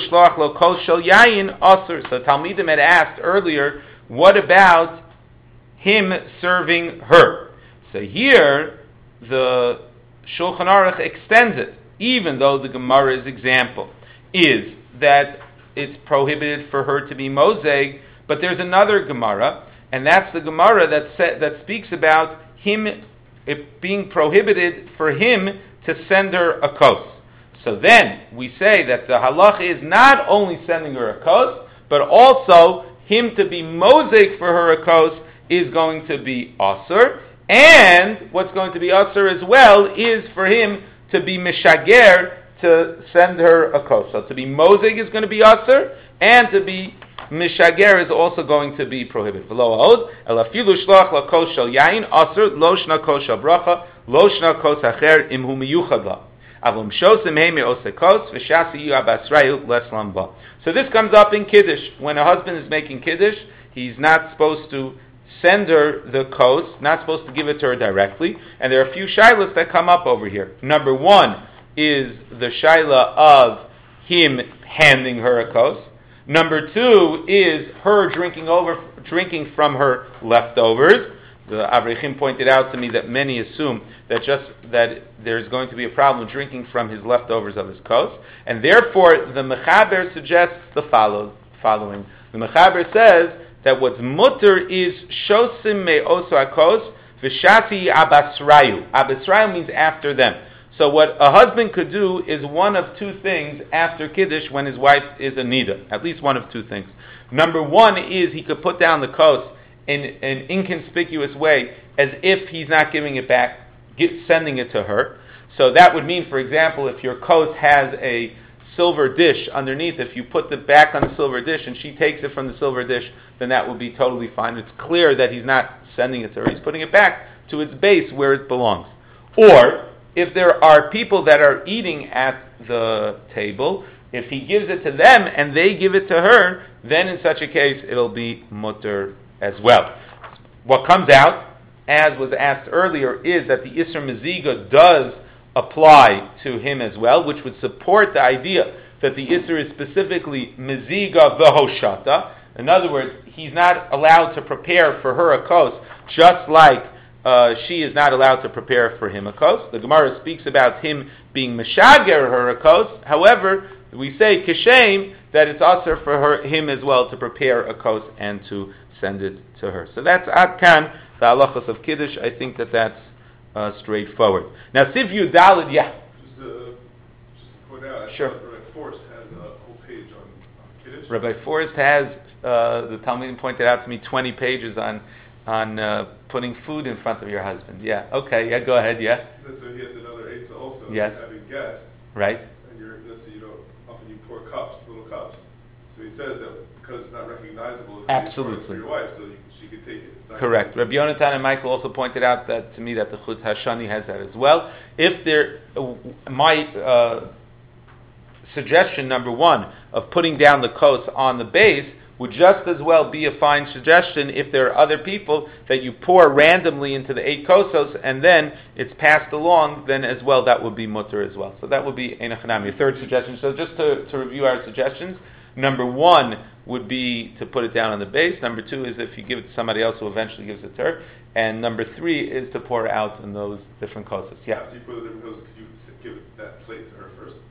Talmidim had asked earlier, what about him serving her? So here, the Shulchan Aruch extends it, even though the Gemara's example is that it's prohibited for her to be moseg, but there's another Gemara, and that's the Gemara that speaks about it being prohibited for him to send her a kos. So then we say that the halacha is not only sending her a kos, but also him to be mosek for her a kos is going to be asur, and what's going to be asur as well is for him to be mishager to send her a kos. So to be mosek is going to be asur, and to be mishager is also going to be prohibited. V'lo od elafilu shlach la kos shel yain asur lo shna kos shel bracha lo shna kos acher im hu miyuchad la. So this comes up in Kiddush. When a husband is making Kiddush, he's not supposed to send her the kos, not supposed to give it to her directly. And there are a few shilas that come up over here. Number one, is the shaila of him handing her a kos. Number two is her drinking from her leftovers. The Avrechim pointed out to me that many assume that there's going to be a problem drinking from his leftovers of his kos, and therefore the Mechaber suggests the following. The Mechaber says that what's mutter is shosim me'oso hakos v'shasi abasrayu. Abasrayu means after them. So what a husband could do is one of two things after Kiddush when his wife is a nida. At least one of two things. Number one is he could put down the kos in an inconspicuous way as if he's not giving it back, sending it to her. So that would mean, for example, if your kos has a silver dish underneath, if you put it back on the silver dish and she takes it from the silver dish, then that would be totally fine. It's clear that he's not sending it to her. He's putting it back to its base where it belongs. Or, if there are people that are eating at the table, if he gives it to them and they give it to her, then in such a case it'll be mutter as well. What comes out, as was asked earlier, is that the Isser Meziga does apply to him as well, which would support the idea that the Isser is specifically Meziga v'hoshata. In other words, he's not allowed to prepare for her a kos, just like she is not allowed to prepare for him a kos. The Gemara speaks about him being meshager her a kos. However, we say kishem that it's also for him as well to prepare a kos and to send it to her. So that's Adkan, the halachos of Kiddush. I think that's straightforward. Now, Siv Yudalid, yeah. Just to point out, I sure. thought Rabbi Forrest has a whole page on Kiddush. Rabbi Forrest has, the Talmudim pointed out to me, 20 pages on putting food in front of your husband. Yeah, okay, yeah, go ahead, yeah. So he has another eitzah also, yes. Having guests. Right. And often you pour cups, little cups. So he says that because it's not recognizable, absolutely, for your wife, so she could take it. Correct. Rabbi Yonatan and Michael also pointed out that to me that the Chutz Hashani has that as well. If there, my suggestion number one of putting down the kos on the base would just as well be a fine suggestion if there are other people that you pour randomly into the 8 kosos and then it's passed along, then as well that would be mutter as well. So that would be ein hanami, a third suggestion. So just to review our suggestions, number one would be to put it down on the base. Number two is if you give it to somebody else who eventually gives it to her. And number three is to pour out in those different kosos. Yeah. After you put the different kosos, could you give that plate to her first?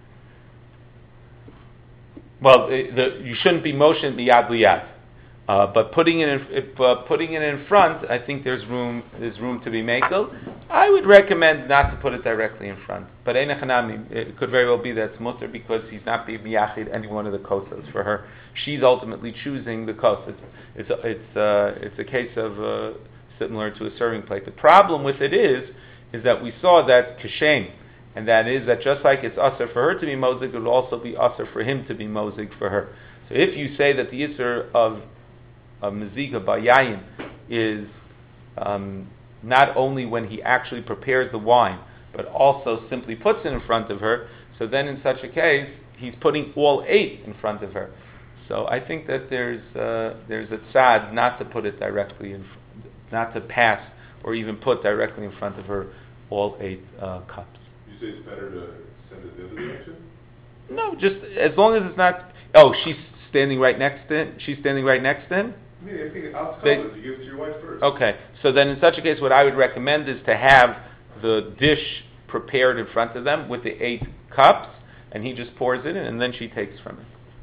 Well, you shouldn't be motioned miyad liyad, but putting it in front, I think there's room to be makel. I would recommend not to put it directly in front, but ein hanami, it could very well be that it's mutter because he's not being miyachid any one of the kosos for her. She's ultimately choosing the kos. It's a case of similar to a serving plate. The problem with it is that we saw that kashem. And that is that just like it's usher for her to be mozig, it will also be usher for him to be mozig for her. So if you say that the isser of mezika bayayin is not only when he actually prepares the wine, but also simply puts it in front of her, so then in such a case, he's putting all 8 in front of her. So I think that there's a tzad not to put it directly not to pass or even put directly in front of her all 8 cups. You say it's better to send it the other direction? No, just as long as it's not. Oh, she's standing right next to him. She's standing right next to him. I mean, I think I'll tell you give it to your wife first. Okay, so then in such a case, what I would recommend is to have the dish prepared in front of them with the 8 cups, and he just pours it in, and then she takes from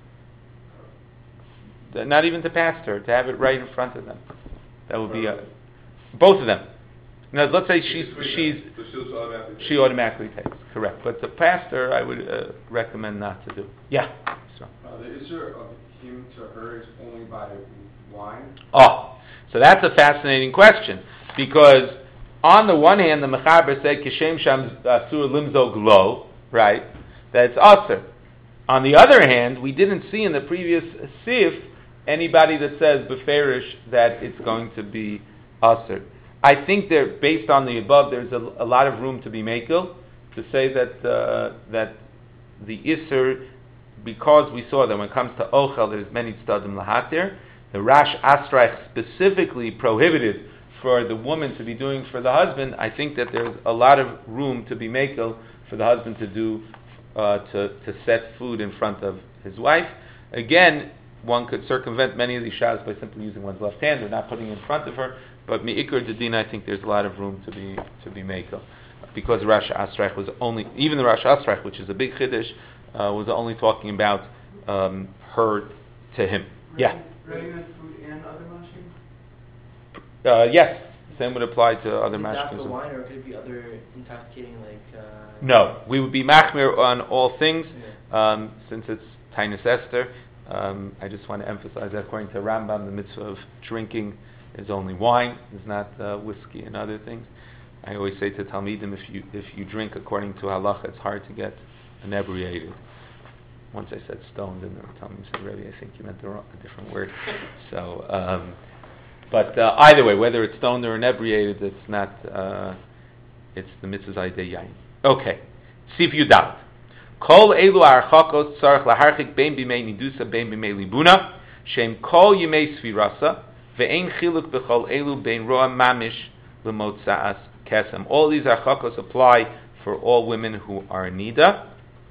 it. Not even to pass to her, to have it right in front of them. That would be both of them. Now, let's say she automatically takes, correct. But the pastor, I would recommend not to do. Yeah. So. The issue of him to her is only by wine? Oh, so that's a fascinating question. Because on the one hand, the Mechaber said, Kishem Sham Asur Limzo Glo, right? That's Aser. On the other hand, we didn't see in the previous Sif anybody that says Beferish that it's going to be Aser. I think that based on the above, there's a lot of room to be makel, to say that the Isser, because we saw that when it comes to Ochel, there's many Tzadim Lahatir. The Rash Astraich specifically prohibited for the woman to be doing for the husband. I think that there's a lot of room to be makel for the husband to do to set food in front of his wife. Again, one could circumvent many of these shahs by simply using one's left hand or not putting it in front of her. But mi'ikr dedina, I think there's a lot of room to be mekel, because Rashi Asrach was only, even the Rashi Asrach, which is a big chiddush, was only talking about her to him. Yeah. Regular food and other mashkim? Yes. Same would apply to other Is that mashkim. the wine, or could it be other intoxicating like? No, we would be machmir on all things, since it's Tainus Esther. I just want to emphasize that according to Rambam, the mitzvah of drinking is only wine, is not whiskey and other things. I always say to Talmidim, if you drink according to halacha, it's hard to get inebriated. Once I said stoned, and the Talmidim said, Rebbe, I think you meant a different word. So, but either way, whether it's stoned or inebriated, it's not. It's the mitzvah zaydei yain. Okay, Sif Yudat. Kol elu archakos tzarich laharchik bein bimei nidusa bein bimei libuna shem kol yimei svirasa ve'ein chiluk b'chol elu bein roa mamish l'motzaas kesem. All these archakos apply for all women who are nida,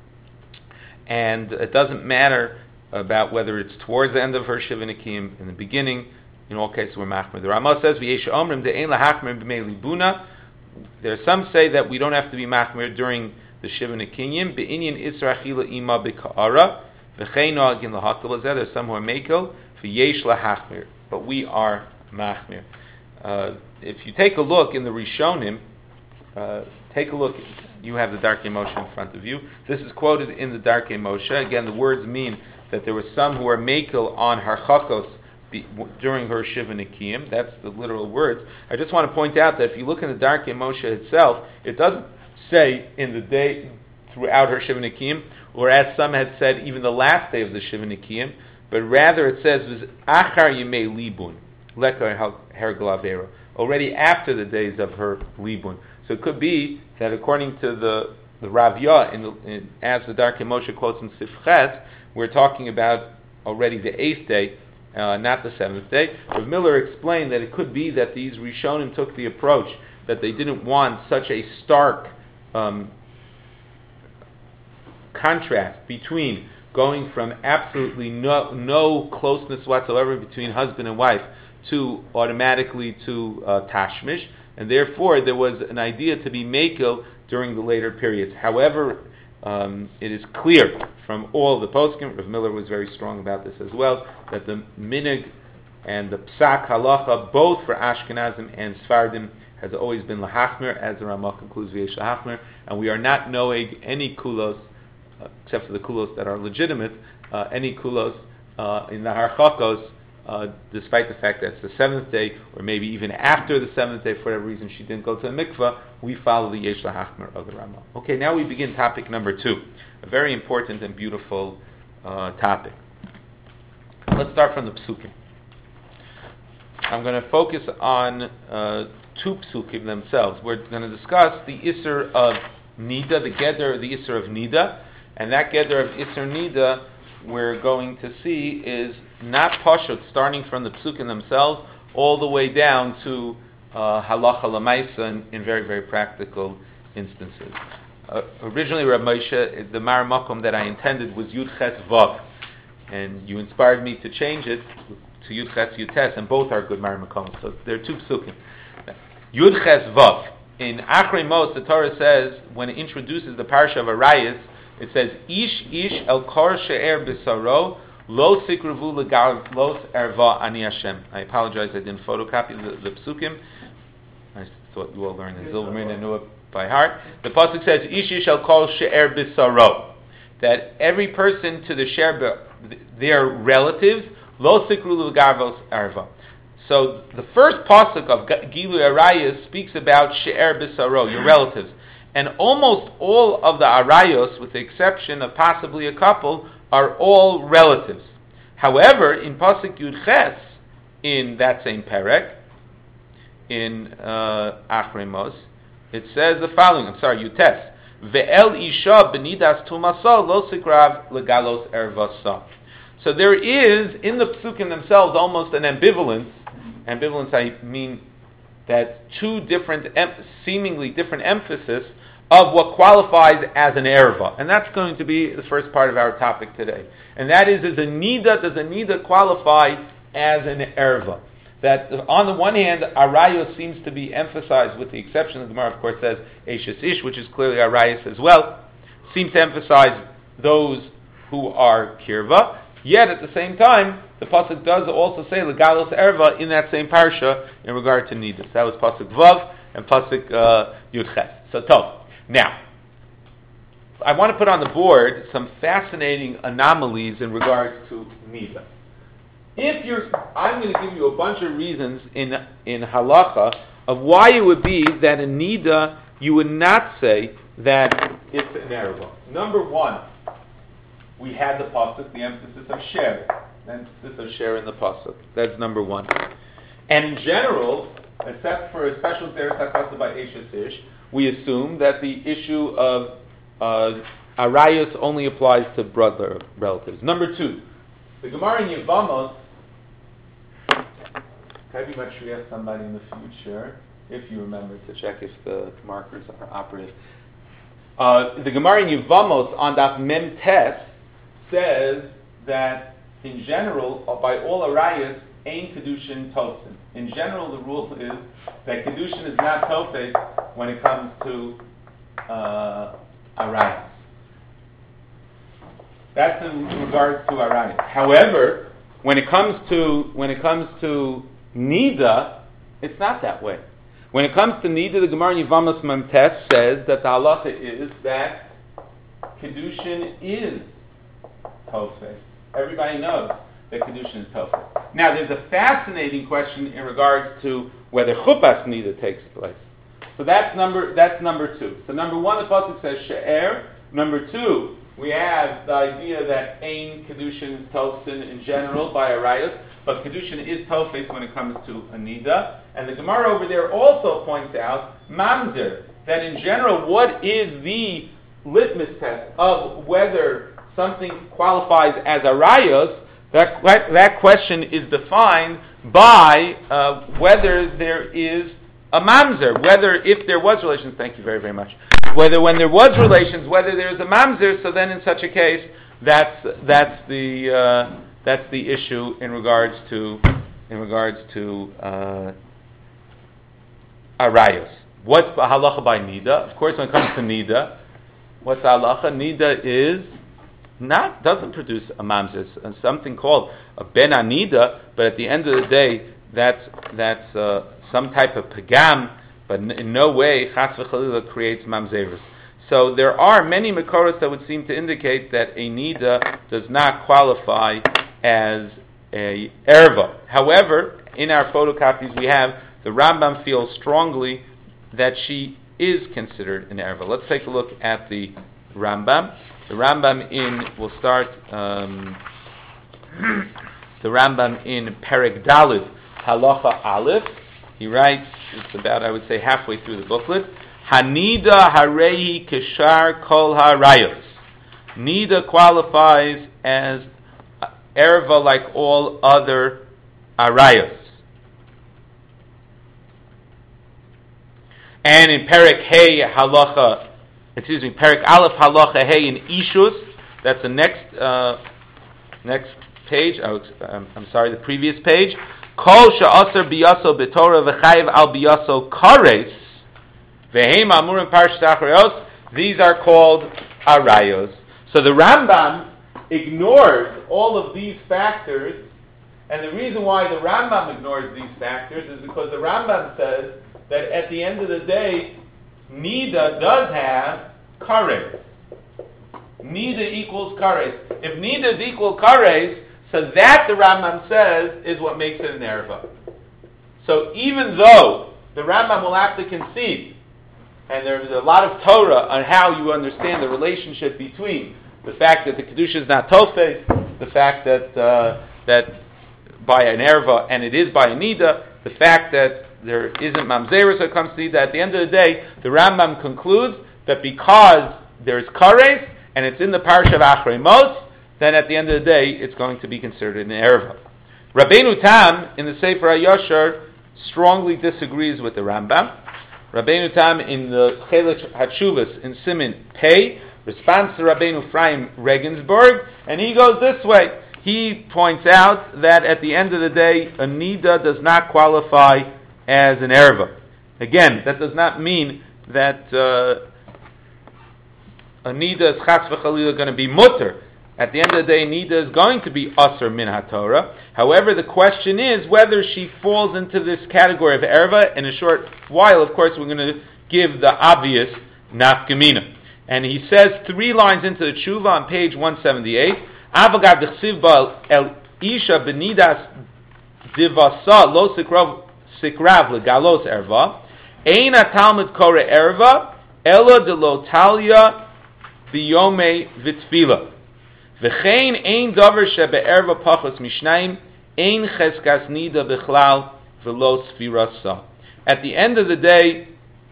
and it doesn't matter about whether it's towards the end of her shiva nikim, in the beginning. In all cases, we're machmer. The Ramah says v'yesh omrim de'ein lahachmer b'mei libuna. There are some say that we don't have to be machmer during the Shiva Nekinyim. Be'inyan Isra Chila Ima B'Ka'ara V'chein Noagin L'Hakel Hazeh. There's some who are Mekel V'yesh Lahachmir, but we are machmir. If you take a look in the Rishonim, take a look. You have the Darkei Moshe in front of you. This is quoted in the Darkei Moshe. Again, the words mean that there were some who were Mekel on Harchakos during her Shiva Nikiyim. That's the literal words. I just want to point out that if you look in the Darkei Moshe itself, it doesn't say in the day throughout her Shiva Nikiyim, or as some had said, even the last day of the Shiva Nikiyim, but rather it says, Achar Yimei Libun, Lekar Herglavera, already after the days of her Libun. So it could be that according to the Ravya, as the Darkei Moshe quotes in Sifchet, we're talking about already the 8th day, not the 7th day. Rav Miller explained that it could be that these Rishonim took the approach that they didn't want such a stark contrast between going from absolutely no closeness whatsoever between husband and wife to automatically to tashmish, and therefore there was an idea to be mekel during the later periods. However, it is clear from all the poskim, Rav Miller was very strong about this as well, that the minig and the psak halacha, both for Ashkenazim and Sfardim, has always been lahachmer, as the Ramah concludes v'yesh lahachmer, and we are not knowing any kulos, except for the kulos that are legitimate, any kulos in the harchakos, despite the fact that it's the 7th day, or maybe even after the 7th day, for whatever reason she didn't go to the mikvah, we follow the yesh lahachmer of the Ramah. Okay, now we begin topic number 2, a very important and beautiful topic. Let's start from the psukim. I'm going to focus on 2 psukim themselves. We're going to discuss the Isser of Nida, the Geder, the Isser of Nida, and that Geder of Isser Nida we're going to see is not pashut, starting from the psukim themselves all the way down to halacha lamaisa in very, very practical instances. Originally, Rav Moshe, the Mar Makom that I intended was Yud Ches Vav, and you inspired me to change it to Yud Ches Yud Tes, and both are good Mar Makom. So there are 2 psukim. Yud Ches Vav. In Achrei Mos, the Torah says, when it introduces the parsha of Arayos, it says, Ish el kor she'er b'saro, lo sikruvu legalos erva ani Hashem. I apologize, I didn't photocopy the psukim. I thought you all learned the Zilberman and knew it by heart. The pasuk says, Ish el kor she'er b'saro, that every person to the she'er, their relatives, lo sikruvu legalos erva. So the first pasuk of Gilui Arayos speaks about she'er b'saro, your relatives. And almost all of the arayos, with the exception of possibly a couple, are all relatives. However, in Pasuk Yud Ches, in that same perek, in Achrei Mos, it says the following, Yud Tes, Ve'el isha b'nidas tumasa lo sikrav legalos ervasa. So there is, in the psukim themselves, almost an ambivalence. Ambivalence, I mean that 2 different, seemingly different emphasis of what qualifies as an erva. And that's going to be the first part of our topic today. And that is does a nida qualify as an erva? That on the one hand, arayos seems to be emphasized, with the exception of the Gemara, of course, says Eishes Ish, which is clearly arayos as well, seems to emphasize those who are kirva. Yet at the same time, the pasuk does also say legalos erva in that same parsha in regard to nidas. That was pasuk vav and pasuk yudches. So tov. Now, I want to put on the board some fascinating anomalies in regards to nida. I'm going to give you a bunch of reasons in halacha of why it would be that in nida you would not say that it's an erva. Number one, we had the pasuk, the emphasis of share, the emphasis of share in the pasuk. That's number one. And in general, except for a special teres hakasa by Eishes Ish, we assume that the issue of arayos only applies to brother relatives. Number two, the Gemara in Yevamos. Can I be much sure you have somebody in the future, if you remember to check if the markers are operative. The Gemara in Yevamos on Daf Mem Tes says that in general, by all arayos, ein kedushin tosin. In general, the rule is that kedushin is not tofes when it comes to arayos. That's in regards to arayos. However, when it comes to nida, it's not that way. When it comes to nida, the Gemara in Yevamos Mem Tes says that the halacha is that kedushin is tofes. Everybody knows that kedushin is tofes. Now, there's a fascinating question in regards to whether chupas nida takes place. So that's number two. So number one, the pasuk says she'er. Number two, we have the idea that ein kedushin is tosin in general by arayos, but kedushin is tofes when it comes to a nida. And the Gemara over there also points out mamzer, that in general, what is the litmus test of whether something qualifies as arayos? That question is defined by whether there is a mamzer, whether if there was relations. Thank you very, very much. Whether when there was relations, whether there is a mamzer. So then, in such a case, that's the issue in regards to arayos. What's halacha by nida? Of course, when it comes to nida, what's halacha? Nida doesn't produce a mamzer. It's something called a ben anida, but at the end of the day, that's some type of pagam, but in no way chas v'chalila creates mamzerus. So there are many makoros that would seem to indicate that a nida does not qualify as a erva. However, in our photocopies we have the Rambam feels strongly that she is considered an erva. Let's take a look at the Rambam. The Rambam we'll start the Rambam in Perek Daled, Halacha Aleph. He writes, it's about, I would say, halfway through the booklet, Hanida Harehi Keshar Kol HaRayos. Nida qualifies as erva like all other arayos. And in Perek Aleph Halacha Hey in Ishus, that's the next page, the previous page, Kol she'aser biyaso b'torah v'chayiv al biyaso kares v'heim amurim parshas acharayos. These are called arayos. So the Rambam ignores all of these factors, and the reason why the Rambam ignores these factors is because the Rambam says that at the end of the day, nida does have kares. Nida equals kares. If nida is equal kares, so that, the Rambam says, is what makes it an erva. So even though the Rambam will have to concede, and there's a lot of Torah on how you understand the relationship between the fact that the Kedusha is not tofes, the fact that by an erva, and it is by a nida, the fact that there isn't mamzerus when it comes to nida, at the end of the day, the Rambam concludes that because there's kares, and it's in the parsha of Achrei Mos, then at the end of the day, it's going to be considered an erva. Rabbeinu Tam, in the Sefer HaYashar, strongly disagrees with the Rambam. Rabbeinu Tam in the Chelik Hatshuvas in Siman Pei responds to Rabbeinu Ephraim Regensburg, and he goes this way. He points out that at the end of the day, a nida does not qualify as an erva. Again, that does not mean that a nida is chas v'chalila going to be mutter. At the end of the day, nida is going to be asur min haTorah. However, the question is whether she falls into this category of erva. In a short while, of course, we're going to give the obvious nafkamina. And he says 3 lines into the tshuva on page 178. Avagad d'chsiv ba el isha benidas divasa lo sikrav legalos erva. Ein ha-talmud kore erva ela de lo talia biyome vitfila. V'chein ein davar shebe'erva pachos mishnayim ein cheskas nida bichlal v'lo sfirasa. At the end of the day,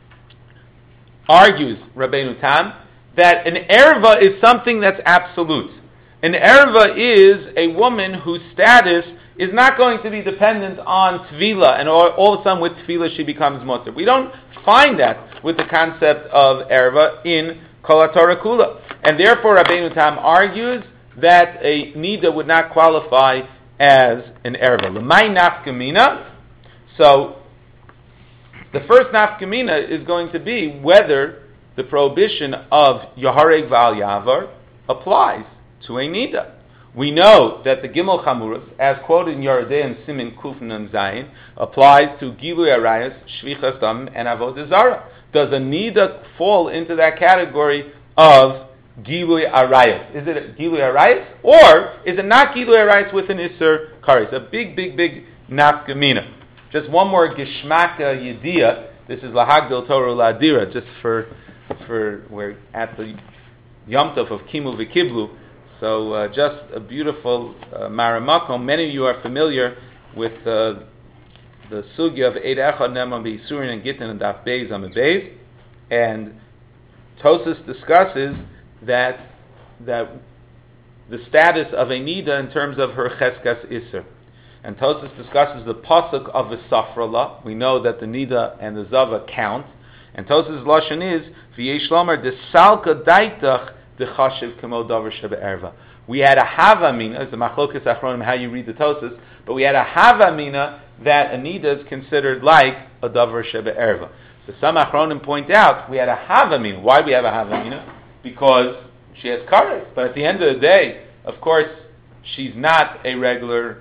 argues Rabbeinu Tam, that an erva is something that's absolute. An erva is a woman whose status is not going to be dependent on tvila, and all of a sudden with tvila she becomes mutter. We don't find that with the concept of erva in Kol HaTorah Kula. And therefore Rabbeinu Tam argues that a nida would not qualify as an erva. L'may nafkamina. So the first nafkamina is going to be whether the prohibition of Yahareg V'al Yavar applies to a nida. We know that the Gimel Chamuras, as quoted in Yoredei and Simin Kuf Nun Zayin, applies to Gilui Arayas, Shvichas Dam, and Avodah Zarah. Does a nida fall into that category of Gilui Arayas? Is it a Gilui Arayas, or is it not Gilui Arayas with an Isser Kares? A big nafkamina. Just one more Gishmaka Yediyah. This is Lahagdil Torah Ladira, just for we're at the Yom Tov of Kimu V'Kiblu. So just a beautiful Maramakom. Many of you are familiar with the sugya of Eid Echad Nemam B'Yisurin and Gittin and Daf Beis Amud Beis, and Tosas discusses that the status of a nida in terms of her cheskas iser. And Tosas discusses the pasuk of the safrala. We know that the nida and the zava count. And Tosas' lashon is v'yesh lomer desalka daitach dechashiv kamo davar shebe'erva. We had a havamina. It's a machlokas achronim how you read the Tosas, but we had a havamina that a nida is considered like a davar shebe'erva. So some achronim point out we had a havamina. Why we have a havamina? Because she has kares. But at the end of the day, of course, she's not a regular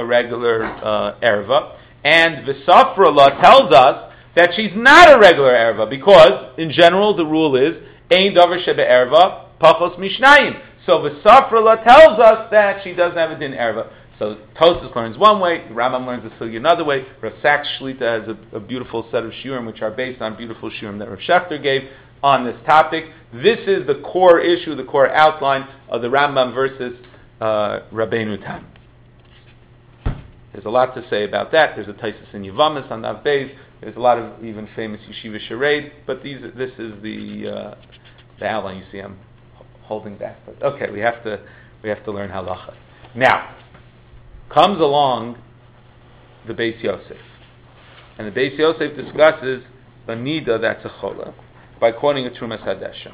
erva. And V'safra tells us that she's not a regular erva, because in general the rule is ein davar shebe'erva pachos mishnayim. So V'safra tells us that she doesn't have a din erva. So Tosas learns one way, the Rambam learns the sugya another way. Rav Sachs Shlita has a beautiful set of shiurim which are based on beautiful shiurim that Rav Shechter gave on this topic. This is the core issue, the core outline of the Rambam versus Rabbeinu Tam. There's a lot to say about that. There's a Taisus in Yevamis on that base. There's a lot of even famous yeshiva charade. But this is the outline. You see, I'm holding back. But okay, we have to learn halacha. Now comes along the Beis Yosef, and the Beis Yosef discusses a nida that's a chola by quoting a Trumas Hadeshem.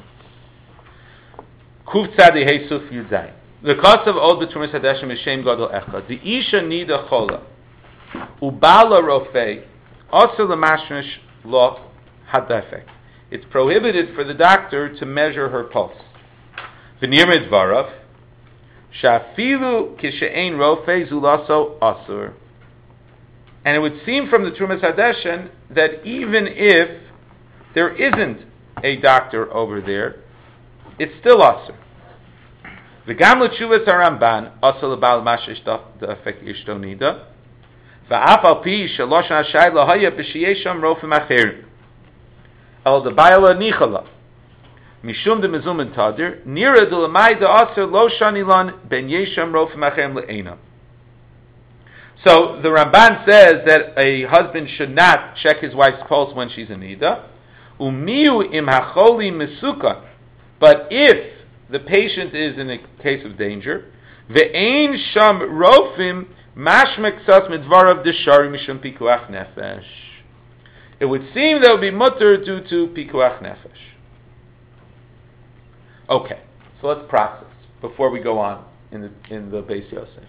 Kuf tzadi heisuf yudzayin. The cost of all the Trumas Hadeshem is shem gadol echad. The isha nida chola ubala rofei also the mashmish lo hadafek. It's prohibited for the doctor to measure her pulse. V'nirmid varav shafilu kishein rofei zulaso asur. And it would seem from the Trumas Hadeshem that even if there isn't a doctor over there, it's still asur. V'gam l'tshuvas Haramban asur l'bal mashish da'afek ishto nida v'af al pi shaloshan hashai lahaya b'shiyesham rofim acherim el debayla nichala mishum de mezumen tadir nira de l'may da'asur lo shanilan ben yesham rofim acherim le'enam. So the Ramban says that a husband should not check his wife's pulse when she's in nida. Umiu im hacholi mesuka. But if the patient is in a case of danger, ve'ein sham rofim mashmek sas midvarav deshari mishum pikuach nefesh. it would seem that it would be mutter due to pikuach nefesh. Okay, so let's process before we go on in the Beis Yosef.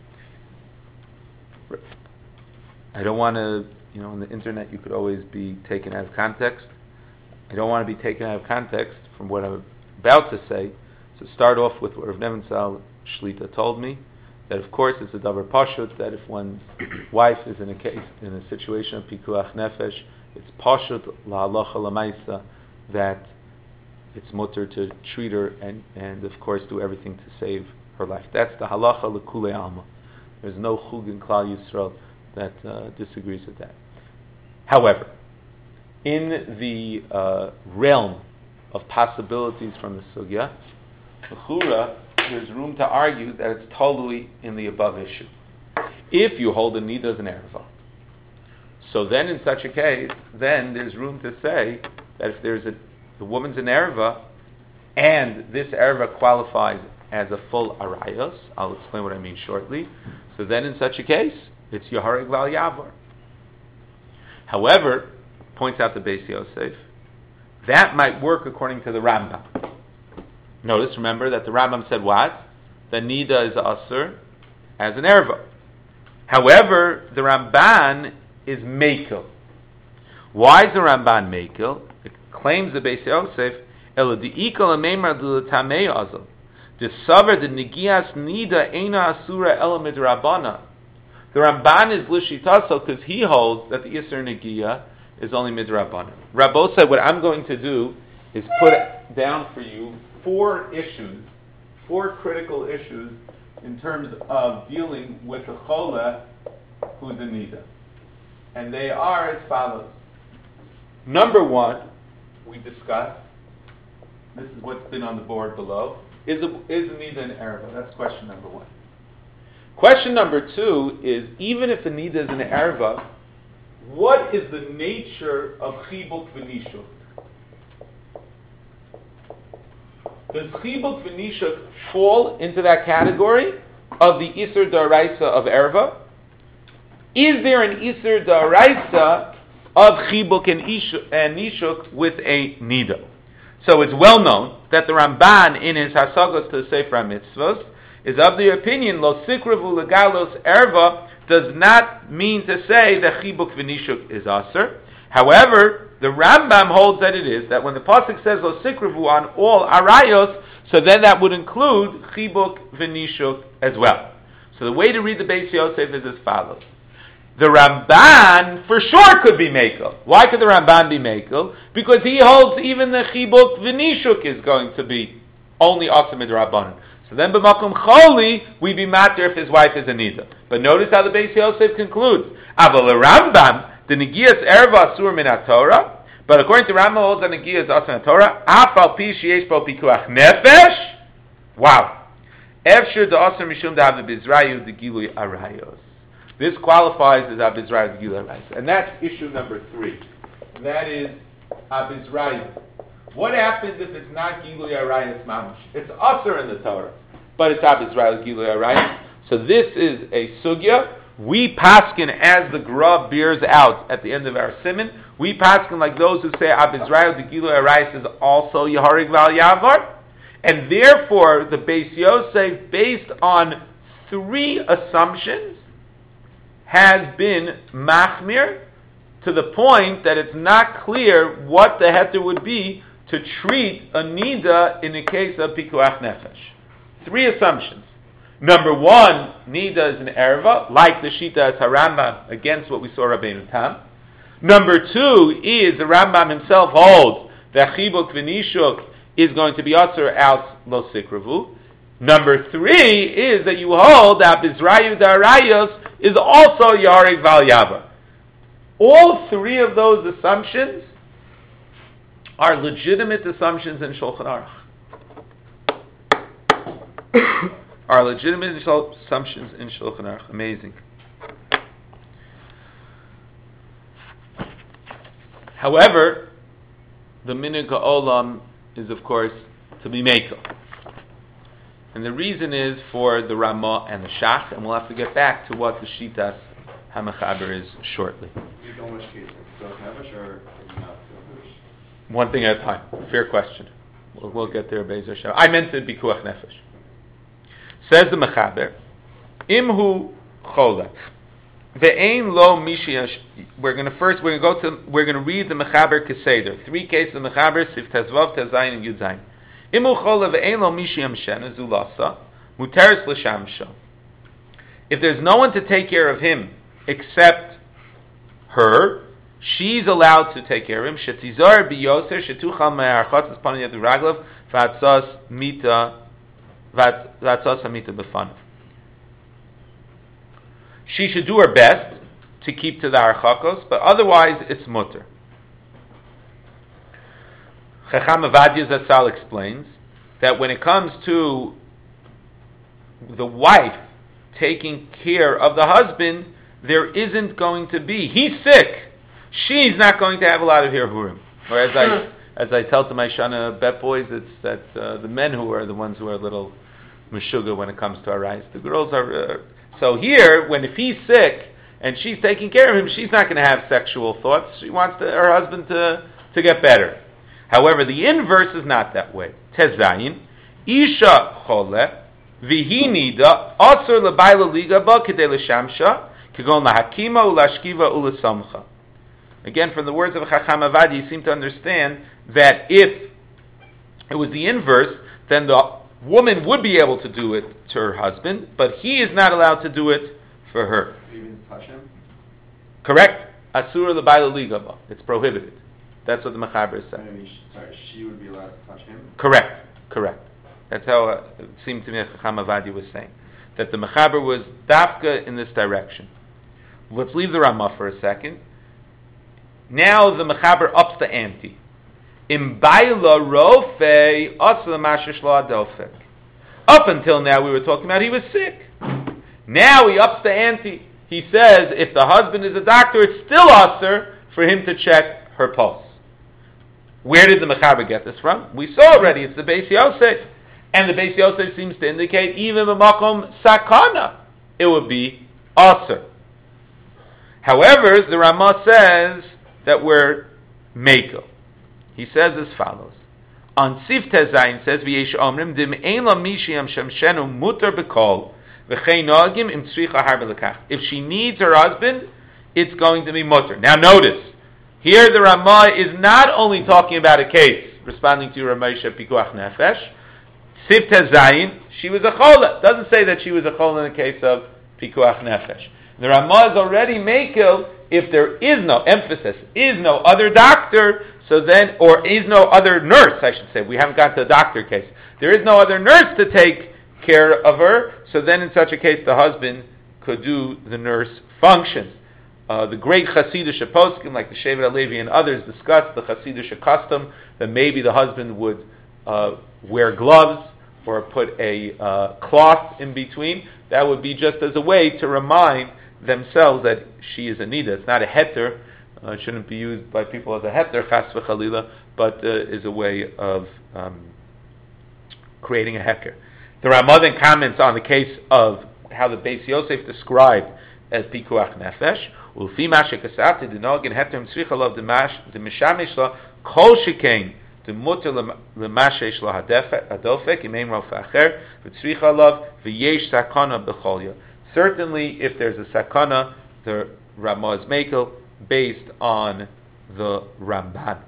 I don't want to, on the internet you could always be taken out of context. I don't want to be taken out of context from what I'm about to say. So start off with what Rav Nebenzahl Shlita told me, that of course it's a davar pashut, that if one's wife is in a situation of pikuach nefesh, it's pashut la'alacha la'maisa, that it's mutter to treat her and of course do everything to save her life. That's the halacha l'kulei alma. There's no chug in Klal Yisrael that disagrees with that. However, in the realm of possibilities from the sugya, l'chura, there's room to argue that it's totally in the above issue. If you hold a nida as an erva, so then in such a case, then there's room to say that if the woman's an erva, and this erva qualifies as a full arayos, I'll explain what I mean shortly, so then in such a case, it's Yaharig Val Yavar. However, points out the Beis Yosef, that might work according to the Rambam. Notice, remember, that the Rambam said what? That Nida is Asur as an erva. However, the Ramban is Mekel. Why is the Ramban Mekel? It claims the Beis Yosef, Ela di'ikal ameimar d'letamei azal. Discover the Nigias Nida Eina Asura Ela midrabana. The Ramban is Lishitaso because he holds that the Isser Negia is only midrabana. Rabbo said, what I'm going to do is put down for you four critical issues in terms of dealing with the chola who's a nida. And they are as follows. Number one, we discussed, this is what's been on the board below, is a nida an erva? That's question number one. Question number two is, even if a nida is an erva, what is the nature of chibuk v'nishuk? Does chibuk v'nishuk fall into that category of the Isser Daraisa of erva? Is there an Isser Daraisa of chibuk and nishuk with a nida? So it's well known that the Ramban in his Hasagos to the Sefer HaMitzvos is of the opinion lo sikravu legalos erva does not mean to say that chibuk v'nishuk is aser. However, the Rambam holds that it is, that when the pasuk says lo sikravu on all arayos, so then that would include chibuk v'nishuk as well. So the way to read the Beis Yosef is as follows. The Ramban for sure could be mekel. Why could the Ramban be mekel? Because he holds even the chibuk v'nishuk is going to be only aser midrabanan. So then b'makom choli, we be matter if his wife is a nida. But notice how the Beis Yosef concludes. Aval Rambam, the negias erva asur min Torah. But according to Rambam, holds that negias asur min Torah. Afal pi sheyesh bo pikuach nefesh. Wow. Efshir da asur mishum da hav bizrayu de gilui arayos. This qualifies as abizrayu de gilui arayos, and that's issue number 3. And that is abizrayu. What happens if it's not gilui arayos mamash? It's asur in the Torah, but it's abizrayu de gilui arayos. So this is a sugya. We paskin, as the Gra bears out at the end of our siman, we paskin like those who say abizrayu de gilui arayos is also yaharig val yavar. And therefore, the Beis Yosef, based on 3 assumptions, has been machmir to the point that it's not clear what the heter would be to treat a nida in the case of pikuach nefesh. 3 assumptions. Number 1, nida is an erva, like the shita as Harambam against what we saw Rabbeinu Tam. Number 2 is the Rambam himself holds that chibuk v'nishuk is going to be asur out lo sikravu. Number 3 is that you hold that bizrayu darayos is also yarig val yava. All 3 of those assumptions are legitimate assumptions in Shulchan Aruch. Are legitimate assumptions in Shulchan Aruch. Amazing. However, the minhag ha'olam is, of course, to be mekel. And the reason is for the Ramah and the Shach, and we'll have to get back to what the Shitas HaMechaber is shortly. You don't wish case of Nefesh or not? One thing at a time. Fair question. We'll get there, Be'ezer Hashem. I meant to be Pikuach Nefesh. Says the Mechaber, Imhu Cholet. Ve'ein lo mishiyash. We're going to read the Mechaber Keseder. 3 cases of Mechaber, Sif Tezvav, Tezayin, and Yudzayin. Imu Cholet ve'ein lo mishiyam shen, Zulasa, Muteris l'shamsha. If there's no one to take care of him except her, she's allowed to take care of him. Shetzizor biyoser shetuchal me'archot es panim yadu raglav v'atzas mita b'fanav. She should do her best to keep to the archakos, but otherwise it's mutter. Chacham Avadia Zatzal explains that when it comes to the wife taking care of the husband, there isn't going to be. He's sick. She's not going to have a lot of hirvurim. Or as I tell to my shana bet boys, it's that the men who are the ones who are a little meshuga when it comes to arayis. The girls are. So here, if he's sick and she's taking care of him, she's not going to have sexual thoughts. She wants her husband to get better. However, the inverse is not that way. Tezayin, isha chole, vihinida, asur lebayla liga ba kedei l'shamsha, kegon lahakima ulashkiva ulasamcha. Again, from the words of Chacham Avadi, you seem to understand that if it was the inverse, then the woman would be able to do it to her husband, but he is not allowed to do it for her. Even touch him? Correct? Asura lebayla liga ba. It's prohibited. That's what the Mechaber is saying. She would be allowed to touch him? Correct. That's how it seemed to me that Chacham Avadi was saying. That the Mechaber was dafka in this direction. Let's leave the Ramah for a second. Now the Mechaber ups the ante. Imbayla rofei asla mashish lo adofek. Up until now we were talking about he was sick. Now he ups the ante. He says if the husband is a doctor, it's still usher for him to check her pulse. Where did the Mechaber get this from? We saw already, it's the Beis Yosef. And the Beis Yosef seems to indicate even b'makom sakana, it would be usher. However, the Ramah says that we're mekel. He says as follows. On Sif Tezayin says, V'yesh omrim, dim ein la mishiyam shamshenu mutar b'kol, v'chei nogim im tzricha har b'lekach. If she needs her husband, it's going to be mutar. Now notice, here the Ramah is not only talking about a case, responding to Ramosha Pikuach Nefesh, Sif Tezayin, she was a chola. Doesn't say that she was a chola in the case of Pikuach Nefesh. The Ramah is already mekel if there is no emphasis, is no other doctor, so then, or is no other nurse, I should say. We haven't got to the doctor case. There is no other nurse to take care of her, so then in such a case the husband could do the nurse functions. The great Hasidic poskim, like the Shevet HaLevi and others, discussed the Hasidic custom that maybe the husband would wear gloves or put a cloth in between. That would be just as a way to remind themselves that she is a nida. It's not a heter. It shouldn't be used by people as a heter, chas v'chalila, but is a way of creating a heker. The Ramah then comments on the case of how the Beis Yosef described as pikuach nefesh. Ulfi mashekasati dinogin heter mitzrichalav demishamesh la kol shekain demuter lemashesh la hadofek imein rofa acher v'tzrichalav v'yesh sakana b'cholya. Certainly, if there's a sakana, the Ramah is mekel based on the Ramban.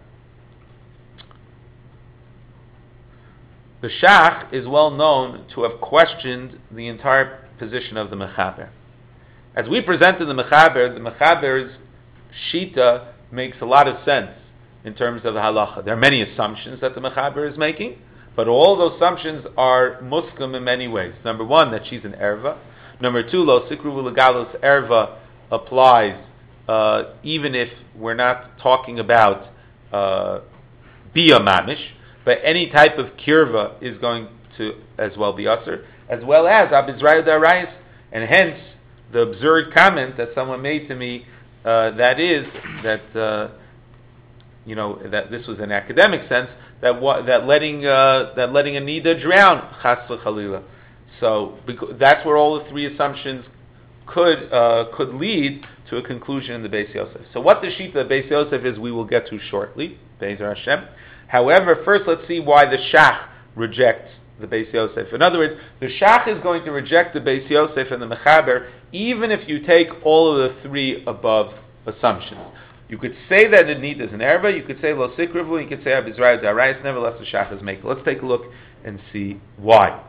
The Shach is well known to have questioned the entire position of the Mechaber. As we presented the Mechaber's Shita makes a lot of sense in terms of the halacha. There are many assumptions that the Mechaber is making, but all those assumptions are muslim in many ways. Number one, that she's an erva. Number two, lo sikru v'legalos erva applies even if we're not talking about bia mamish, but any type of kirva is going to as well be usher, as well as abizrayu darayis, and hence the absurd comment that someone made to me that this was an academic sense that letting a nida drown chas v'chalila. So that's where all the three assumptions could lead, to a conclusion in the Beis Yosef. So what the Shita of Beis Yosef is, we will get to shortly, Be'ezer Hashem. However, first let's see why the Shach rejects the Beis Yosef. In other words, the Shach is going to reject the Beis Yosef and the Mechaber, even if you take all of the three above assumptions. You could say that the need is an erva, you could say lo sikrivu, you could say abizrayah darayis, nevertheless the Shach is making. Let's take a look and see why.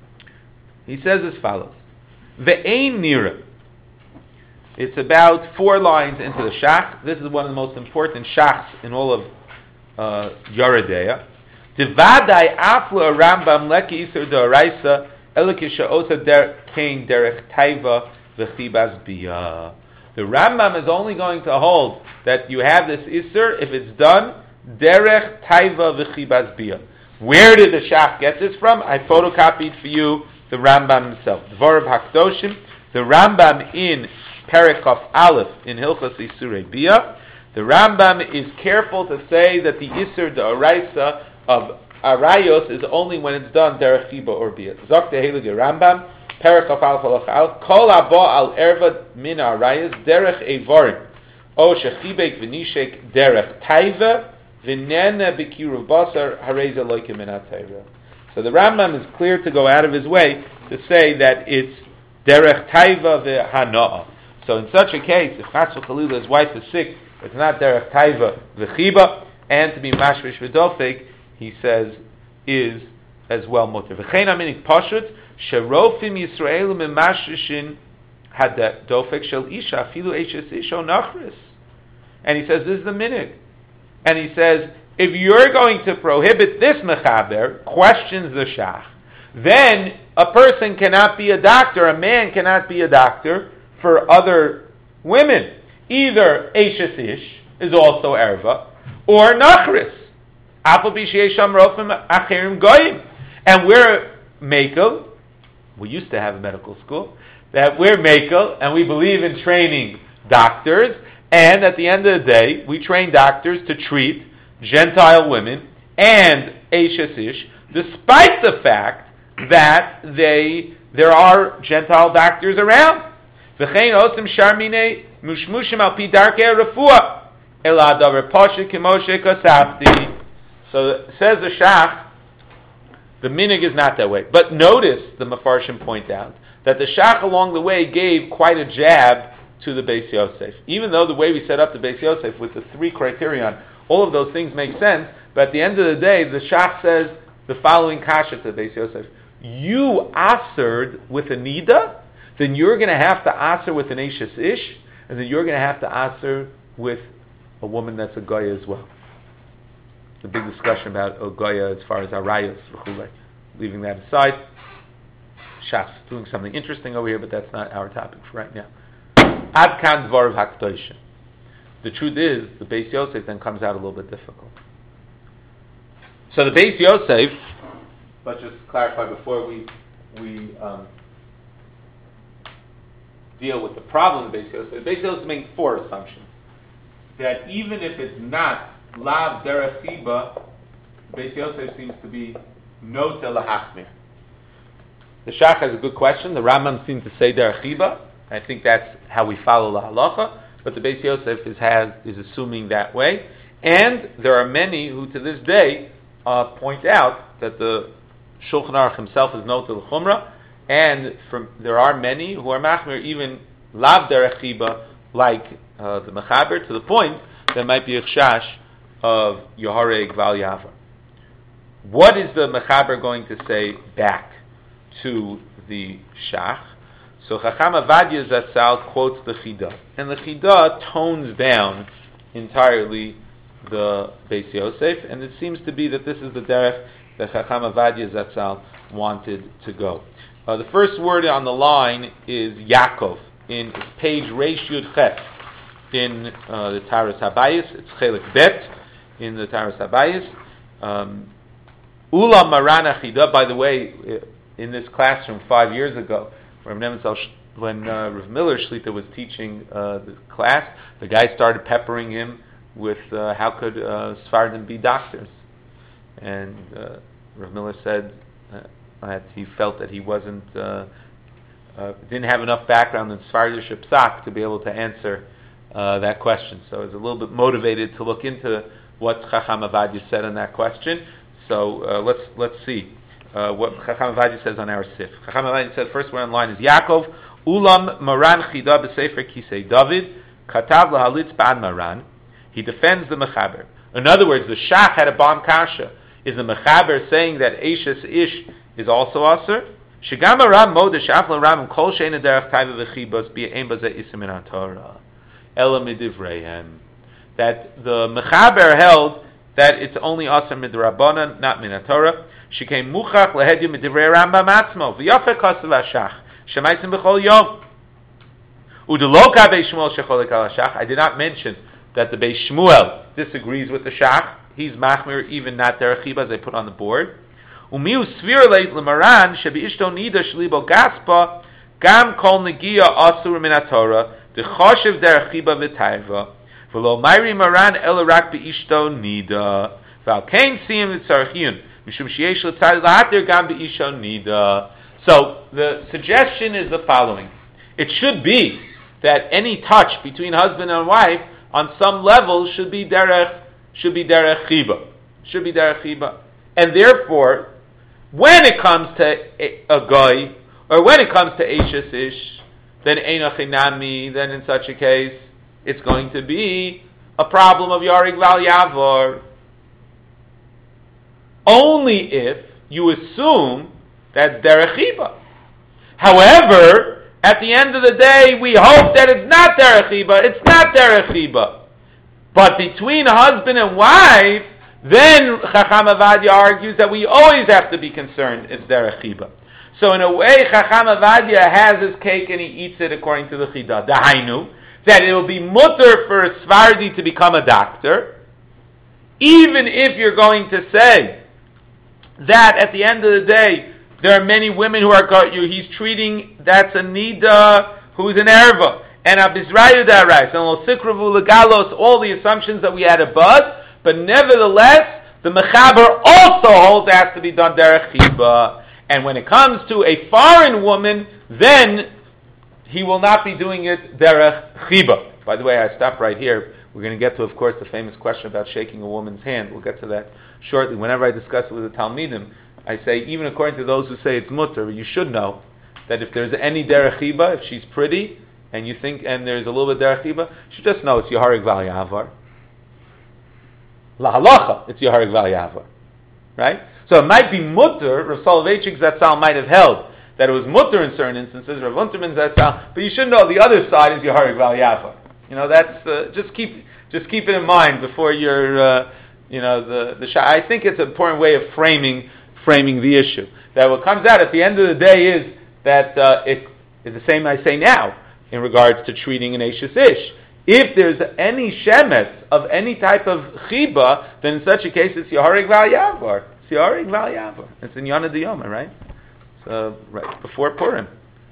He says as follows: Ve'ein nira. It's about 4 lines into the Shach. This is one of the most important Shachs in all of Yoredeya. Devadai aflu Rambam leki iser d'oraisa elikisha osa kein derech taiva v'chibas biyah. The Rambam is only going to hold that you have this iser if it's done derech taiva v'chibas biyah. Where did the Shach get this from? I photocopied for you the Rambam himself. Dvorav Hakdoshim, the Rambam in Perikov Aleph in Hilchos Isurei Biyah. The Rambam is careful to say that the Isur D'Oraisa of Arayos is only when it's done Derech Chiba or Biyah. Zok Tehelig Rambam, Perikov Aleph Halach Aleph, Kol Abo Al Erva Min Arayos, Derech Eivorim, O Shechibek V'Nishek Derech Taiva, V'Nena B'Kiruv Basar, Hareza Loikim Min HaTeirah. So the Rambam is clear to go out of his way to say that it's Derech Taiva V'Hana'ah. So in such a case, if Chas v'Chalila, his wife is sick, it's not Derech Taiva V'Chiba, and to be Mashvish V'Dofek, he says, is as well Moter. V'chein aminik Pashut, Sherofim Yisrael Memashvishin Hadofek Shel Isha, Filu Eishes Isha Nachris. And he says, this is the minig. And he says, if you're going to prohibit this mechaber, questions the Shach, then a person cannot be a doctor, a man cannot be a doctor for other women. Either Eishes Ish is also Erva, or Nachris. And we're Mekel, we used to have a medical school, that we're Mekel, and we believe in training doctors, and at the end of the day, we train doctors to treat Gentile women and Eishes Ish, despite the fact that there are Gentile doctors around. V'chein osim sharmine mushmushim al pi darkei refuah el adavar pasha k'moshe kasafti. So says the Shach, the minig is not that way. But notice the Mefarshim point out that the Shach along the way gave quite a jab to the Beis Yosef. Even though the way we set up the Beis Yosef with the 3 criterion, all of those things make sense, but at the end of the day, the Shach says the following kasha to the Beis Yosef: you asered with a nida, then you're going to have to aser with an Eishes Ish, and then you're going to have to aser with a woman that's a Goya as well. The big discussion about Goya as far as Arayos, leaving that aside. Shach's doing something interesting over here, but that's not our topic for right now. Ad kan dvar hakdoshim. The truth is, the Beis Yosef then comes out a little bit difficult. So the Beis Yosef, let's just clarify before we deal with the problem of Beis Yosef. Beis Yosef makes 4 assumptions. That even if it's not Lav Derech Chiba, Beis Yosef seems to be no Telahachmir. The Shach has a good question. The Rambam seems to say Derech Chiba. I think that's how we follow the halacha. But the Beis Yosef is assuming that way. And there are many who to this day point out that the Shulchan Aruch himself is no Telachumra. And there are many who are machmir even lav derech chiba, like the mechaber, to the point there might be a chash of Yohareg Val Yavar. What is the mechaber going to say back to the Shach? So Chacham Avadia Zatzal quotes the Chida, and the Chida tones down entirely the Beis Yosef, and it seems to be that this is the derech that Chacham Avadia Zatzal wanted to go. The first word on the line is Yaakov in page Reish Yud Ches in the Taras Habayis. It's Chelik Bet in the Taras Habayis. Ula Marana Chida. By the way, in this classroom 5 years ago, when Rav Miller Shlita was teaching the class, the guy started peppering him with how could Sfardim be doctors, and Rav Miller said that he felt that he wasn't didn't have enough background in Sfardish Psak to be able to answer that question. So I was a little bit motivated to look into what Chacham Avadia said on that question. So let's see what Chacham Avadia says on our sif. Chacham Avadia said, first one in line is Yaakov, Ulam Maran Chida B'Sefer Kisei David, Katav Lahalitz Ba'ad Maran. He defends the Mechaber. In other words, the Shach had a bomb kasha. Is the Mechaber saying that Eishes Ish is also Aser? Shigam Aram Modesh Afla Ram Kol Sheina Derech Taiva V'Chibos B'Ein Bazeh Isim in HaTorah. Ela Midivreihem. That the Mechaber held that it's only Aser Midrabanan, not Min HaTorah. Shikein Muchach Lehedyu Midivrei Rambam Atzmo V'Yafeh Kasav HaShach Shemaisim B'Chol Yom Udeloka Beis Shmuel Shecholik Al HaShach. I did not mention that the Beis Shmuel disagrees with the Shach. He's machmir, even not derech chiba, as they put on the board. Umiu svir leit lemaran shebiishto nida shlibo gaspa gam kol negia asur min haTorah dechoshev derech chiba v'taiva v'lo mayri maran elarak beishto nida v'al kein siyim v'tzarchiyun mishum sheyesh l'tzad lahatir gam beishto nida. So the suggestion is the following: it should be that any touch between husband and wife on some level should be derech chiba, and therefore, when it comes to a guy or when it comes to Eishes Ish, then Eino Chinami, then in such a case, it's going to be a problem of Yarig Val Yavor. Only if you assume that's derech chiba. However, at the end of the day, we hope that it's not derech chiba. It's not derech chiba. But between husband and wife, then Chacham Avadia argues that we always have to be concerned it's derech chiba. So in a way, Chacham Avadia has his cake and he eats it according to the Chida. Dahainu, that it will be mutter for a Sfardi to become a doctor, even if you're going to say that at the end of the day, there are many women who are he's treating, that's a Nida who's an Erva. And Abizrayu Darais, and Losikruvu Legalos, all the assumptions that we had above, but nevertheless, the Mechaber also holds it has to be done derech chiba. And when it comes to a foreign woman, then he will not be doing it derech chiba. By the way, I stop right here. We're going to get to, of course, the famous question about shaking a woman's hand. We'll get to that shortly. Whenever I discuss it with the Talmidim, I say, even according to those who say it's mutter, you should know that if there's any derech chiba, if she's pretty, and you think, and there's a little bit derech chiba, you should just know it's Yaharig Val Yavar. La halacha, it's Yaharig Val Yavar. Right? So it might be mutter, Rav Soloveitchik Zatzal might have held that it was mutter in certain instances, Rav Unterman Zatzal, but you should know the other side is Yaharig Val Yavar. That's, just keep it in mind before you're, I think it's an important way of framing the issue. That what comes out at the end of the day is that it is the same I say now, in regards to treating an Eishes Ish. If there's any shemetz of any type of chiba, then in such a case it's Yaharig Val Yavar. It's Yaharig Val Yavar. It's in Yana Diyoma, right? So, right before Purim.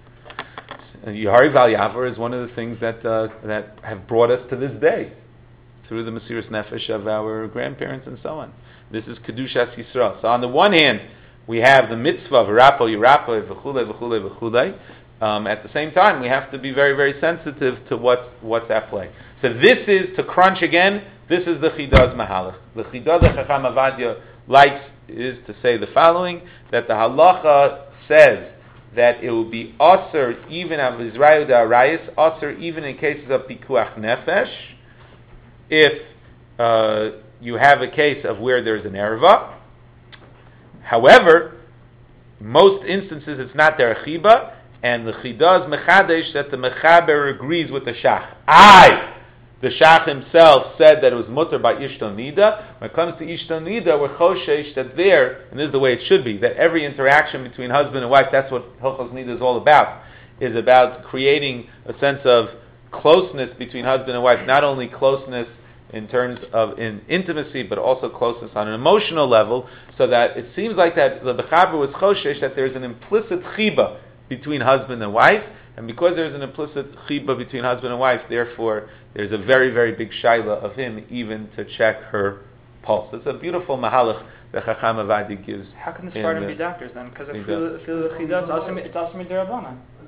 Yaharig Val Yavar is one of the things that have brought us to this day, through the Mesiras Nefesh of our grandparents and so on. This is Kedushas Yisrael. So on the one hand, we have the mitzvah of Rapo Yirapo v'chulei. At the same time, we have to be very, very sensitive to what's at play. So this is, to crunch again, this is the Chidah's Mahalach. The Chidah that Chacham Avadia likes is to say the following, that the halacha says that it will be Aser even of Israel Da'arayis, Aser even in cases of Pikuach Nefesh, if you have a case of where there's an Erva. However, most instances it's not derech chiba, and the Chidah's Mechadesh that the Mechaber agrees with the Shach. The Shach himself said that it was mutter by Ishto Nida. When it comes to Ishto Nida, we're Choshesh that there, and this is the way it should be, that every interaction between husband and wife, that's what Hilchos Nida is all about, is about creating a sense of closeness between husband and wife, not only closeness in terms of in intimacy, but also closeness on an emotional level, so that it seems like that the Mechaber was Choshesh that there's an implicit chiba between husband and wife, and because there's an implicit chiba between husband and wife, therefore there's a very, very big shaila of him even to check her pulse. It's a beautiful mahalach that Chacham Avadia gives. How can the Sfardim be doctors then? Because if the chidah, it's also midrabanan.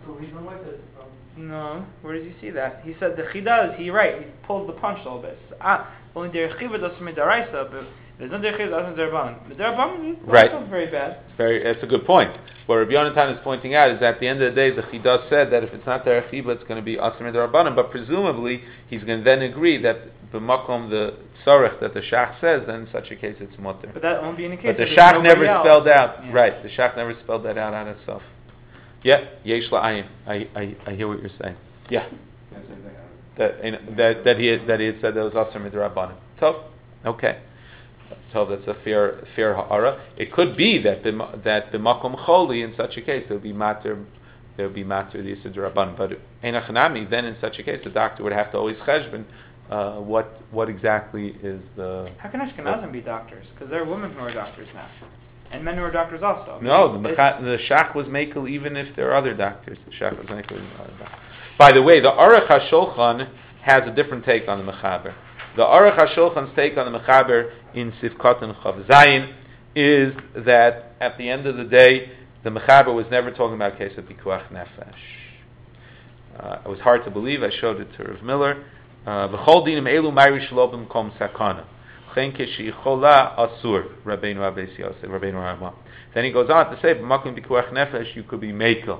So he's my wife that's the problem. No, where does he see that? He said the chida is he right. He pulled the punch a little bit. Only the chiva does midaraisa, but there's no chiva doesn't derban. The derban Right. not very bad. That's a good point. What Rabbi Yonatan is pointing out is that at the end of the day, the Chidah said that if it's not der chiva, it's going to be asr midrabanan. But presumably, he's going to then agree that the makom, the tzarech that the shach says, then in such a case it's mutter. But that won't be in the case. But the if there's shach nobody never else. spelled out. Yeah. Right, the shach never spelled that out on itself. Yeah, yesh la'ayin. I hear what you're saying. Yeah, Yeah, same thing. that he had said that was asr midrabanan. So, okay. So that's a fair ha'ara. It could be that the makom choli in such a case there would be matter the Yisud Rabban. But Einachanami, then in such a case the doctor would have to always cheshbon what exactly is the. How can Ashkenazim be doctors? Because there are women who are doctors now, and men who are doctors also. No, the shach was makel even if there are other doctors. The shach was makel even if there are other doctors. By the way, the Aruch HaShulchan has a different take on the Mechaber. The Aruch HaShulchan's take on the Mechaber in Sivkot and Chav Zayin is that at the end of the day, the Mechaber was never talking about a case of Pikuach Nefesh. It was hard to believe. I showed it to Rav Miller. V'chol dinim elu mayri shelo b'mkom sakana. Chen keshichola asur. Rabbeinu Abbas Yosef. Rabbeinu Rama. Then he goes on to say, b'makom Pikuach Nefesh, you could be mekel.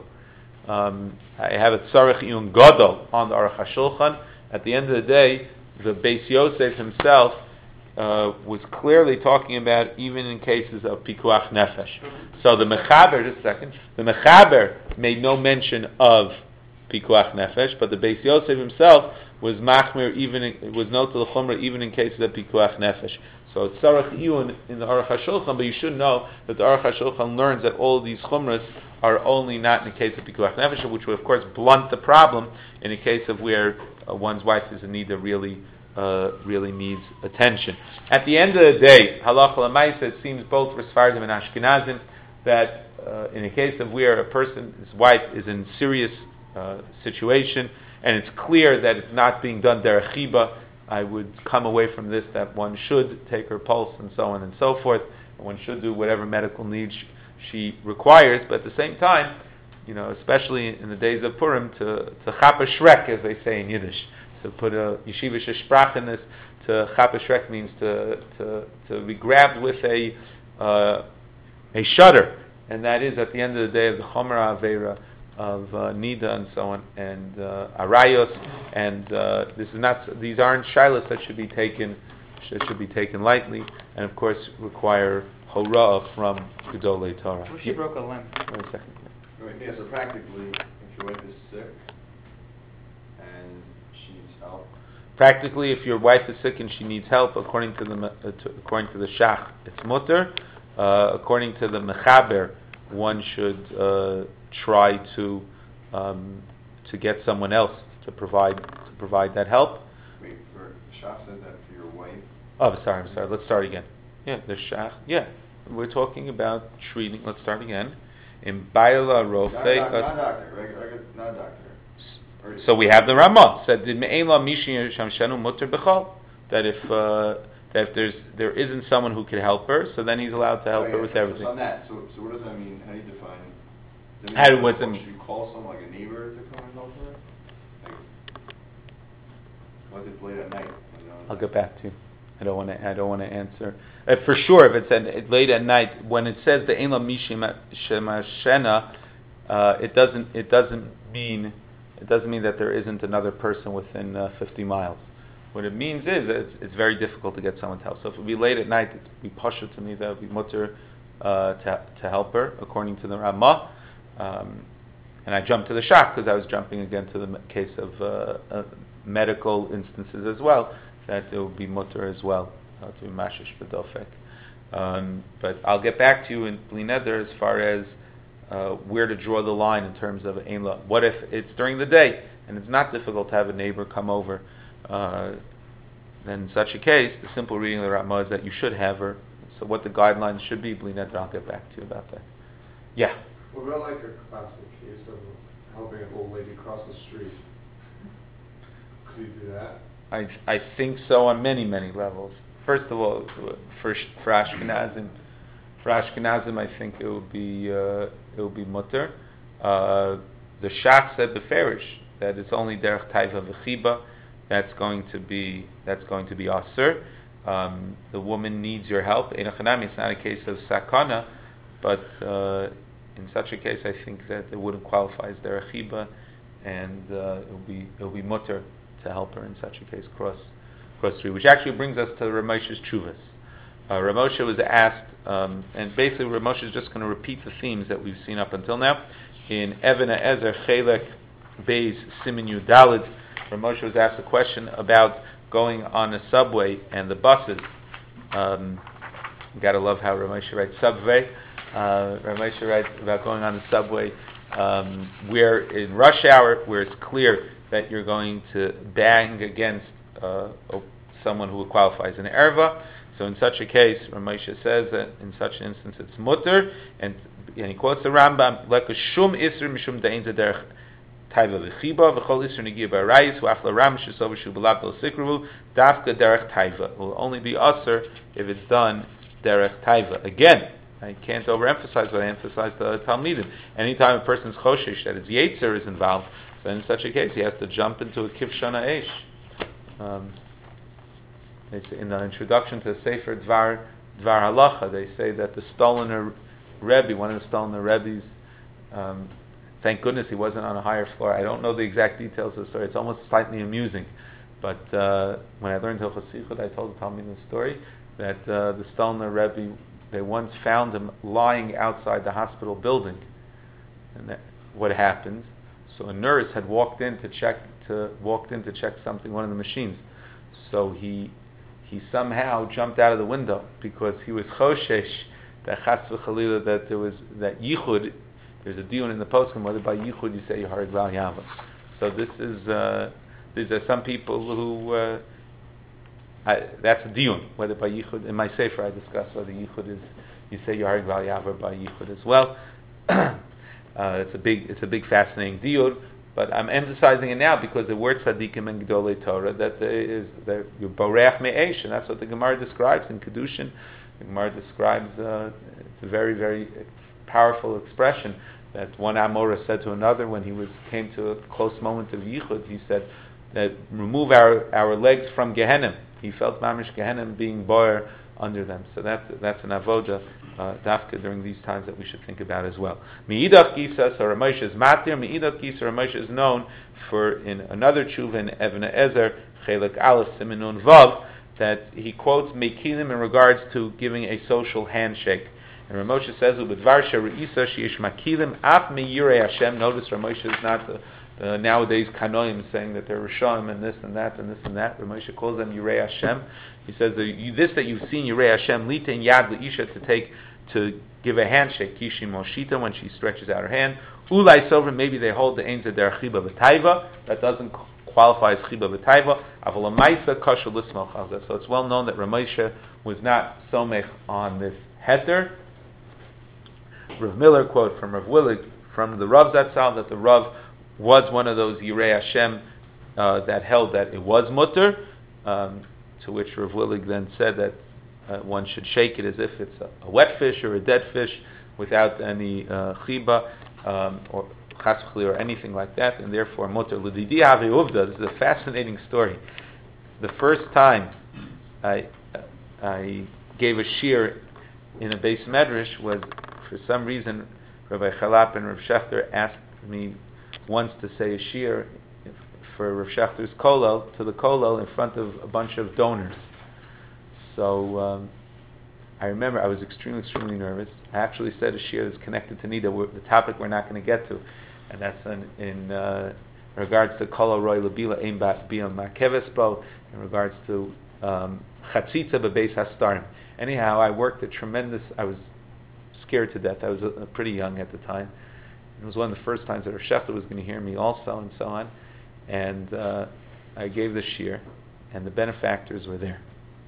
I have a tzarech iyun gadol on the Aruch HaShulchan. At the end of the day, the Beis Yosef himself was clearly talking about even in cases of pikuach nefesh. So the Mechaber, just a second, the Mechaber made no mention of pikuach nefesh, but the Beis Yosef himself was machmir was noted l'chumra even in cases of pikuach nefesh. So it's tzarech iyun in the Aruch HaShulchan, but you should know that the Aruch HaShulchan learns that all of these chumras are only not in the case of pikuach nefesh, which would of course blunt the problem in a case of where one's wife is in need of really needs attention. At the end of the day, halacha l'maisa, it seems both for Sfardim and Ashkenazim that in a case of where a person's wife is in serious situation and it's clear that it's not being done derech chiba, I would come away from this that one should take her pulse and so on and so forth. One should do whatever medical needs she requires, but at the same time, especially in the days of Purim, to chap a shrek, as they say in Yiddish, to put a yeshivish sprach in this. To chap a shrek means to be grabbed with a shudder, and that is at the end of the day of the chomer avera of nida and so on, and arayos, and these aren't shilas that should be taken lightly, and of course require horah from gedolei Torah. What if she broke a limb? Wait a second. Yeah, so practically, if your wife is sick and she needs help. Practically, if your wife is sick and she needs help, according to the shach, it's mutter. According to the mechaber, one should try to get someone else to provide that help. Wait, for shach says that for your wife. Oh, I'm sorry. Let's start again. Yeah, the shach. Yeah, we're talking about treating. Let's start again. In Baila Rofe. Not doctor, regular, not doctor. So we have the Ramah said that if there isn't someone who could help her, so then he's allowed to help her with everything. So on that, so what does that mean? How do you define? What does it mean? Should you call someone like a neighbor to come and help her? What if it's late at night? I'll get back to you. I don't want to answer for sure. If it's late at night, when it says the Einla Mishim Shemashena, it doesn't mean that there isn't another person within 50 miles. What it means is that it's very difficult to get someone to help. So if it would be late at night, it would be pasha to me that it would be mutter to help her, according to the Ramah. And I jumped to the shach because I was jumping again to the case of medical instances as well, that it would be mutter as well to be mashish b'dofek. But I'll get back to you in Bli Neder as far as where to draw the line in terms of Einla. What if it's during the day and it's not difficult to have a neighbor come over? Then in such a case, the simple reading of the Ramah is that you should have her. So what the guidelines should be, Bli Neder, I'll get back to you about that. Yeah? What about like a classic case of helping an old lady cross the street? Could you do that? I think so on many levels. First of all, for Ashkenazim, I think it will be mutter. the Shach said beferish that it's only derech taiva v'chiba. That's going to be asur. The woman needs your help. It's not a case of sakana, but in such a case, I think that it wouldn't qualify as derech chiba, and it'll be mutter to help her in such a case cross through. Which actually brings us to Ramosha's chuvas. Ramosha was asked, and basically Ramosha is just going to repeat the themes that we've seen up until now. In Even Ezer Chelek Beis Simin Yud Daled, Ramosha was asked a question about going on a subway and the buses. You gotta love how Ramosha writes subway. Ramosha writes about going on the subway where in rush hour, where it's clear that you're going to bang against someone who qualifies in erva. So in such a case, Ramosha says that in such an instance it's mutter, and he quotes the Rambam, like a shum isr mishum da'in zederech taiva v'chiba v'chol isr negiya b'arayis v'afla ram shesov v'shu b'lav b'l sikruvu dafka derech taiva. It will only be usr if it's done derech taiva. Again, I can't overemphasize what I emphasized to Talmidim. Anytime a person's choshesh, that his yetzer is involved, then in such a case he has to jump into a kivshana eish. It's in the introduction to the Sefer Dvar Halacha, they say that the Stoliner Rebbe, one of the Stoliner Rebbes, thank goodness he wasn't on a higher floor. I don't know the exact details of the story. It's almost slightly amusing. But when I learned Hilchos Sichud, I told the story that the Stoliner Rebbe, they once found him lying outside the hospital building. And what happened? So a nurse had walked in to check something, one of the machines. So he somehow jumped out of the window because he was choshesh that chas v'chalila that there was that yichud. There's a diun in the poskim whether by yichud you say Yehareg Val Yava. So these are some people who that's a diun whether by yichud. In my sefer I discuss whether yichud is you say Yehareg Val Yava by yichud as well. It's a big fascinating diun. But I'm emphasizing it now because the word tzaddikim and gedolei Torah that you boreach me'esh, and that's what the Gemara describes in Kedushin. The Gemara describes it's a very, very powerful expression that one Amora said to another when he came to a close moment of yichud. He said that remove our legs from Gehenim. He felt mamish Gehenim being boer under them. So that's an avoda dafka during these times that we should think about as well. Me'idach Gisa, so Ramosha is matir. Me'idach Gisa, Ramosha is known for in another tshuva in Even Ezer Chelek Aleph Siminun Vav that he quotes Mekilim in regards to giving a social handshake. And Ramosha says Ubedvar Shereisa Sheish Makilim Af Me'yirei Hashem. Notice Ramosha is not the nowadays kanoim saying that they're Rishon and this and that and this and that. Ramosha calls them Yirei Hashem. He says this that you've seen Yirei Hashem Litein Yad Leisha to give a handshake, Kishi Moshita, when she stretches out her hand. Ulai Sover, maybe they hold the Ein Zeder Chiba V'Taiva. That doesn't qualify as Chiba V'Taiva. Avalamaisa Kashal Lismo Chalzah. So it's well known that Ramosha was not somech on this heter. Rav Miller quote from Rav Willig from the Rav Zatzal that the Rav was one of those Yirei Hashem that held that it was mutter, to which Rav Willig then said that one should shake it as if it's a wet fish or a dead fish without any chiba or chas v'chli or anything like that, and therefore mutter. L'didi havi uvda. This is a fascinating story. The first time I gave a shir in a Beis Medrash was, for some reason, Rabbi Chalap and Rav Shechter asked me once to say a shir for Rav Shechter's kolel, to the kolel in front of a bunch of donors. So I remember I was extremely, extremely nervous. I actually said a shir that's connected to Nida, the topic we're not going to get to, and that's in regards to kolel roy labila ein biyam makevesbo, in regards to chatzitza bebeis hastarim. Anyhow, I worked I was scared to death. I was pretty young at the time. It was one of the first times that Rav Shechter was going to hear me also, and so on. And I gave the shir, and the benefactors were there.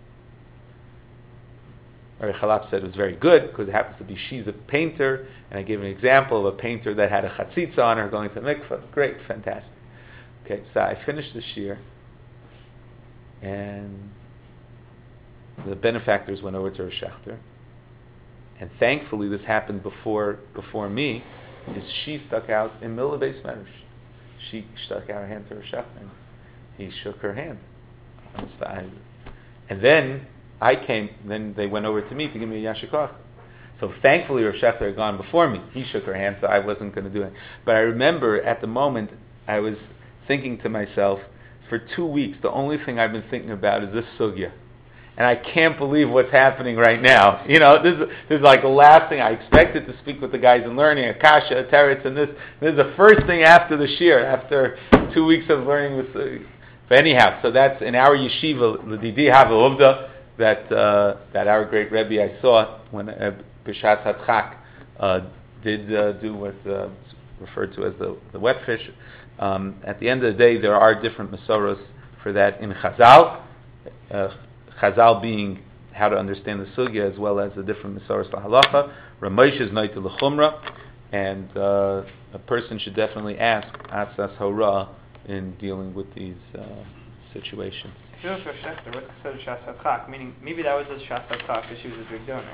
Rabbi Chalap said it was very good because it happens to be she's a painter, and I gave an example of a painter that had a chatzitza on her going to mikvah. Great, fantastic. Okay, so I finished the shir, and the benefactors went over to Rav Shechter, and thankfully this happened before me. is she stuck out in Mila Beis Medrash. She stuck out her hand to her shach, and he shook her hand. And then I came. Then they went over to me to give me a yashikach. So thankfully, Rav Shechter had gone before me. He shook her hand, so I wasn't going to do it. But I remember at the moment I was thinking to myself, for 2 weeks, the only thing I've been thinking about is this sugya. And I can't believe what's happening right now. You know, this is like the last thing I expected to speak with the guys in learning, Akasha, Teretz, and this is the first thing after the shir, after 2 weeks of learning with sugya. But anyhow, so that's in our yeshiva, L'didi Hava Uvda, that our great Rebbe I saw when B'Shat HaTchak did do what's referred to as the wet fish. At the end of the day, there are different masoros for that in Chazal. Chazal being how to understand the sugya as well as the different masoros lahalacha. Ramesh is noita l'chumra, and a person should definitely ask Atzas Hora in dealing with these situations. If you look for Shechter, what's considered Shas HaTchak? Meaning, maybe that was a Shas HaTchak because she was a big donor.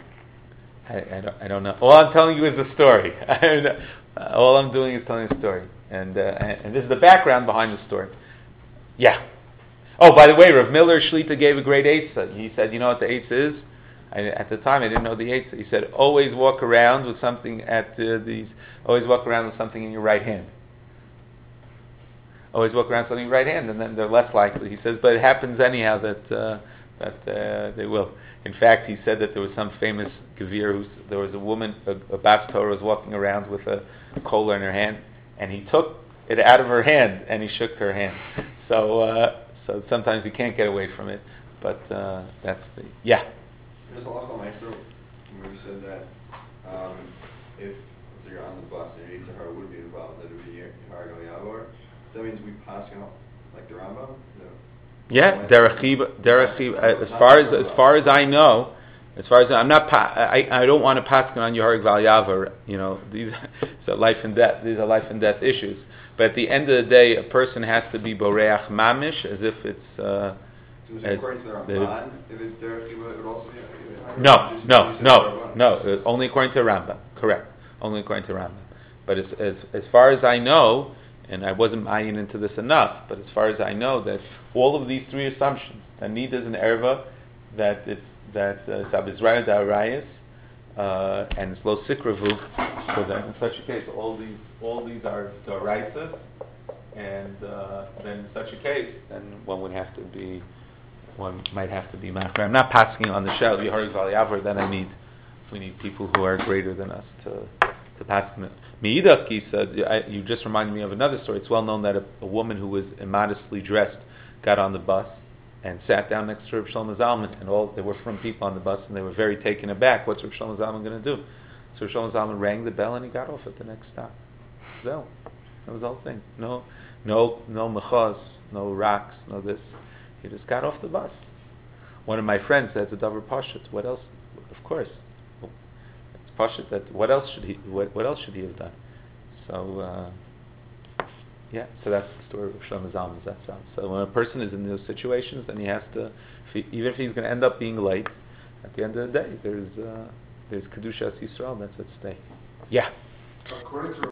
I don't know. All I'm telling you is the story. All I'm doing is telling the story, and this is the background behind the story. Yeah. Oh, by the way, Rav Miller Shlita gave a great eitzah. He said, you know what the eitzah is? At the time, I didn't know the eitzah. He said, always walk around with something always walk around with something in your right hand. Always walk around with something in your right hand, and then they're less likely. He says, but it happens anyhow that they will. In fact, he said that there was some famous gevir there was a woman, a Bas Torah, was walking around with a kola in her hand, and he took it out of her hand and he shook her hand. So sometimes you can't get away from it, but that's the There's a lot of Maestro where he said that if you're on the bus and your Yitzhar would be involved, that it would be Yahar Yavor. That means we pass like the Rambam. Yeah, Derech Chiba. As far as I know, I'm not. I don't want to pass on Yahar Yavor. You know, these are life and death. These are life and death issues. But at the end of the day, a person has to be boreach mamish, as if it's. So according to the Ramban, if it's Derech Chiba, it would also be. No. Only according to Rambam. Correct. Only according to Rambam. But as far as I know, and I wasn't eyeing into this enough, but as far as I know, that all of these three assumptions, that Nida is an erva, that Sabizraya Da'arayas, and it's Lo Sikravu, so that in such a case, all these are Da'araisas, and then in such a case, then one might have to be Machmer. I'm not passing on the shell, Yehari Valiavar, then we need people who are greater than us to pass them. Meidach, he said, you just reminded me of another story. It's well known that a woman who was immodestly dressed got on the bus and sat down next to Rav Shlomo Zalman, and there were from people on the bus, and they were very taken aback. What's Rav Shlomo Zalman going to do? So Rav Shlomo Zalman rang the bell, and he got off at the next stop. So that was the whole thing. No mechaz, no rocks, no this. He just got off the bus. One of my friends said to Davar Pashut, what else? Of course. Pashut, that what else should he have done? So so that's the story of Shlomo Zalman. So when a person is in those situations, then he has to, even if he's going to end up being late, at the end of the day, there's Kedushas Yisrael that's at stake. Yeah. According to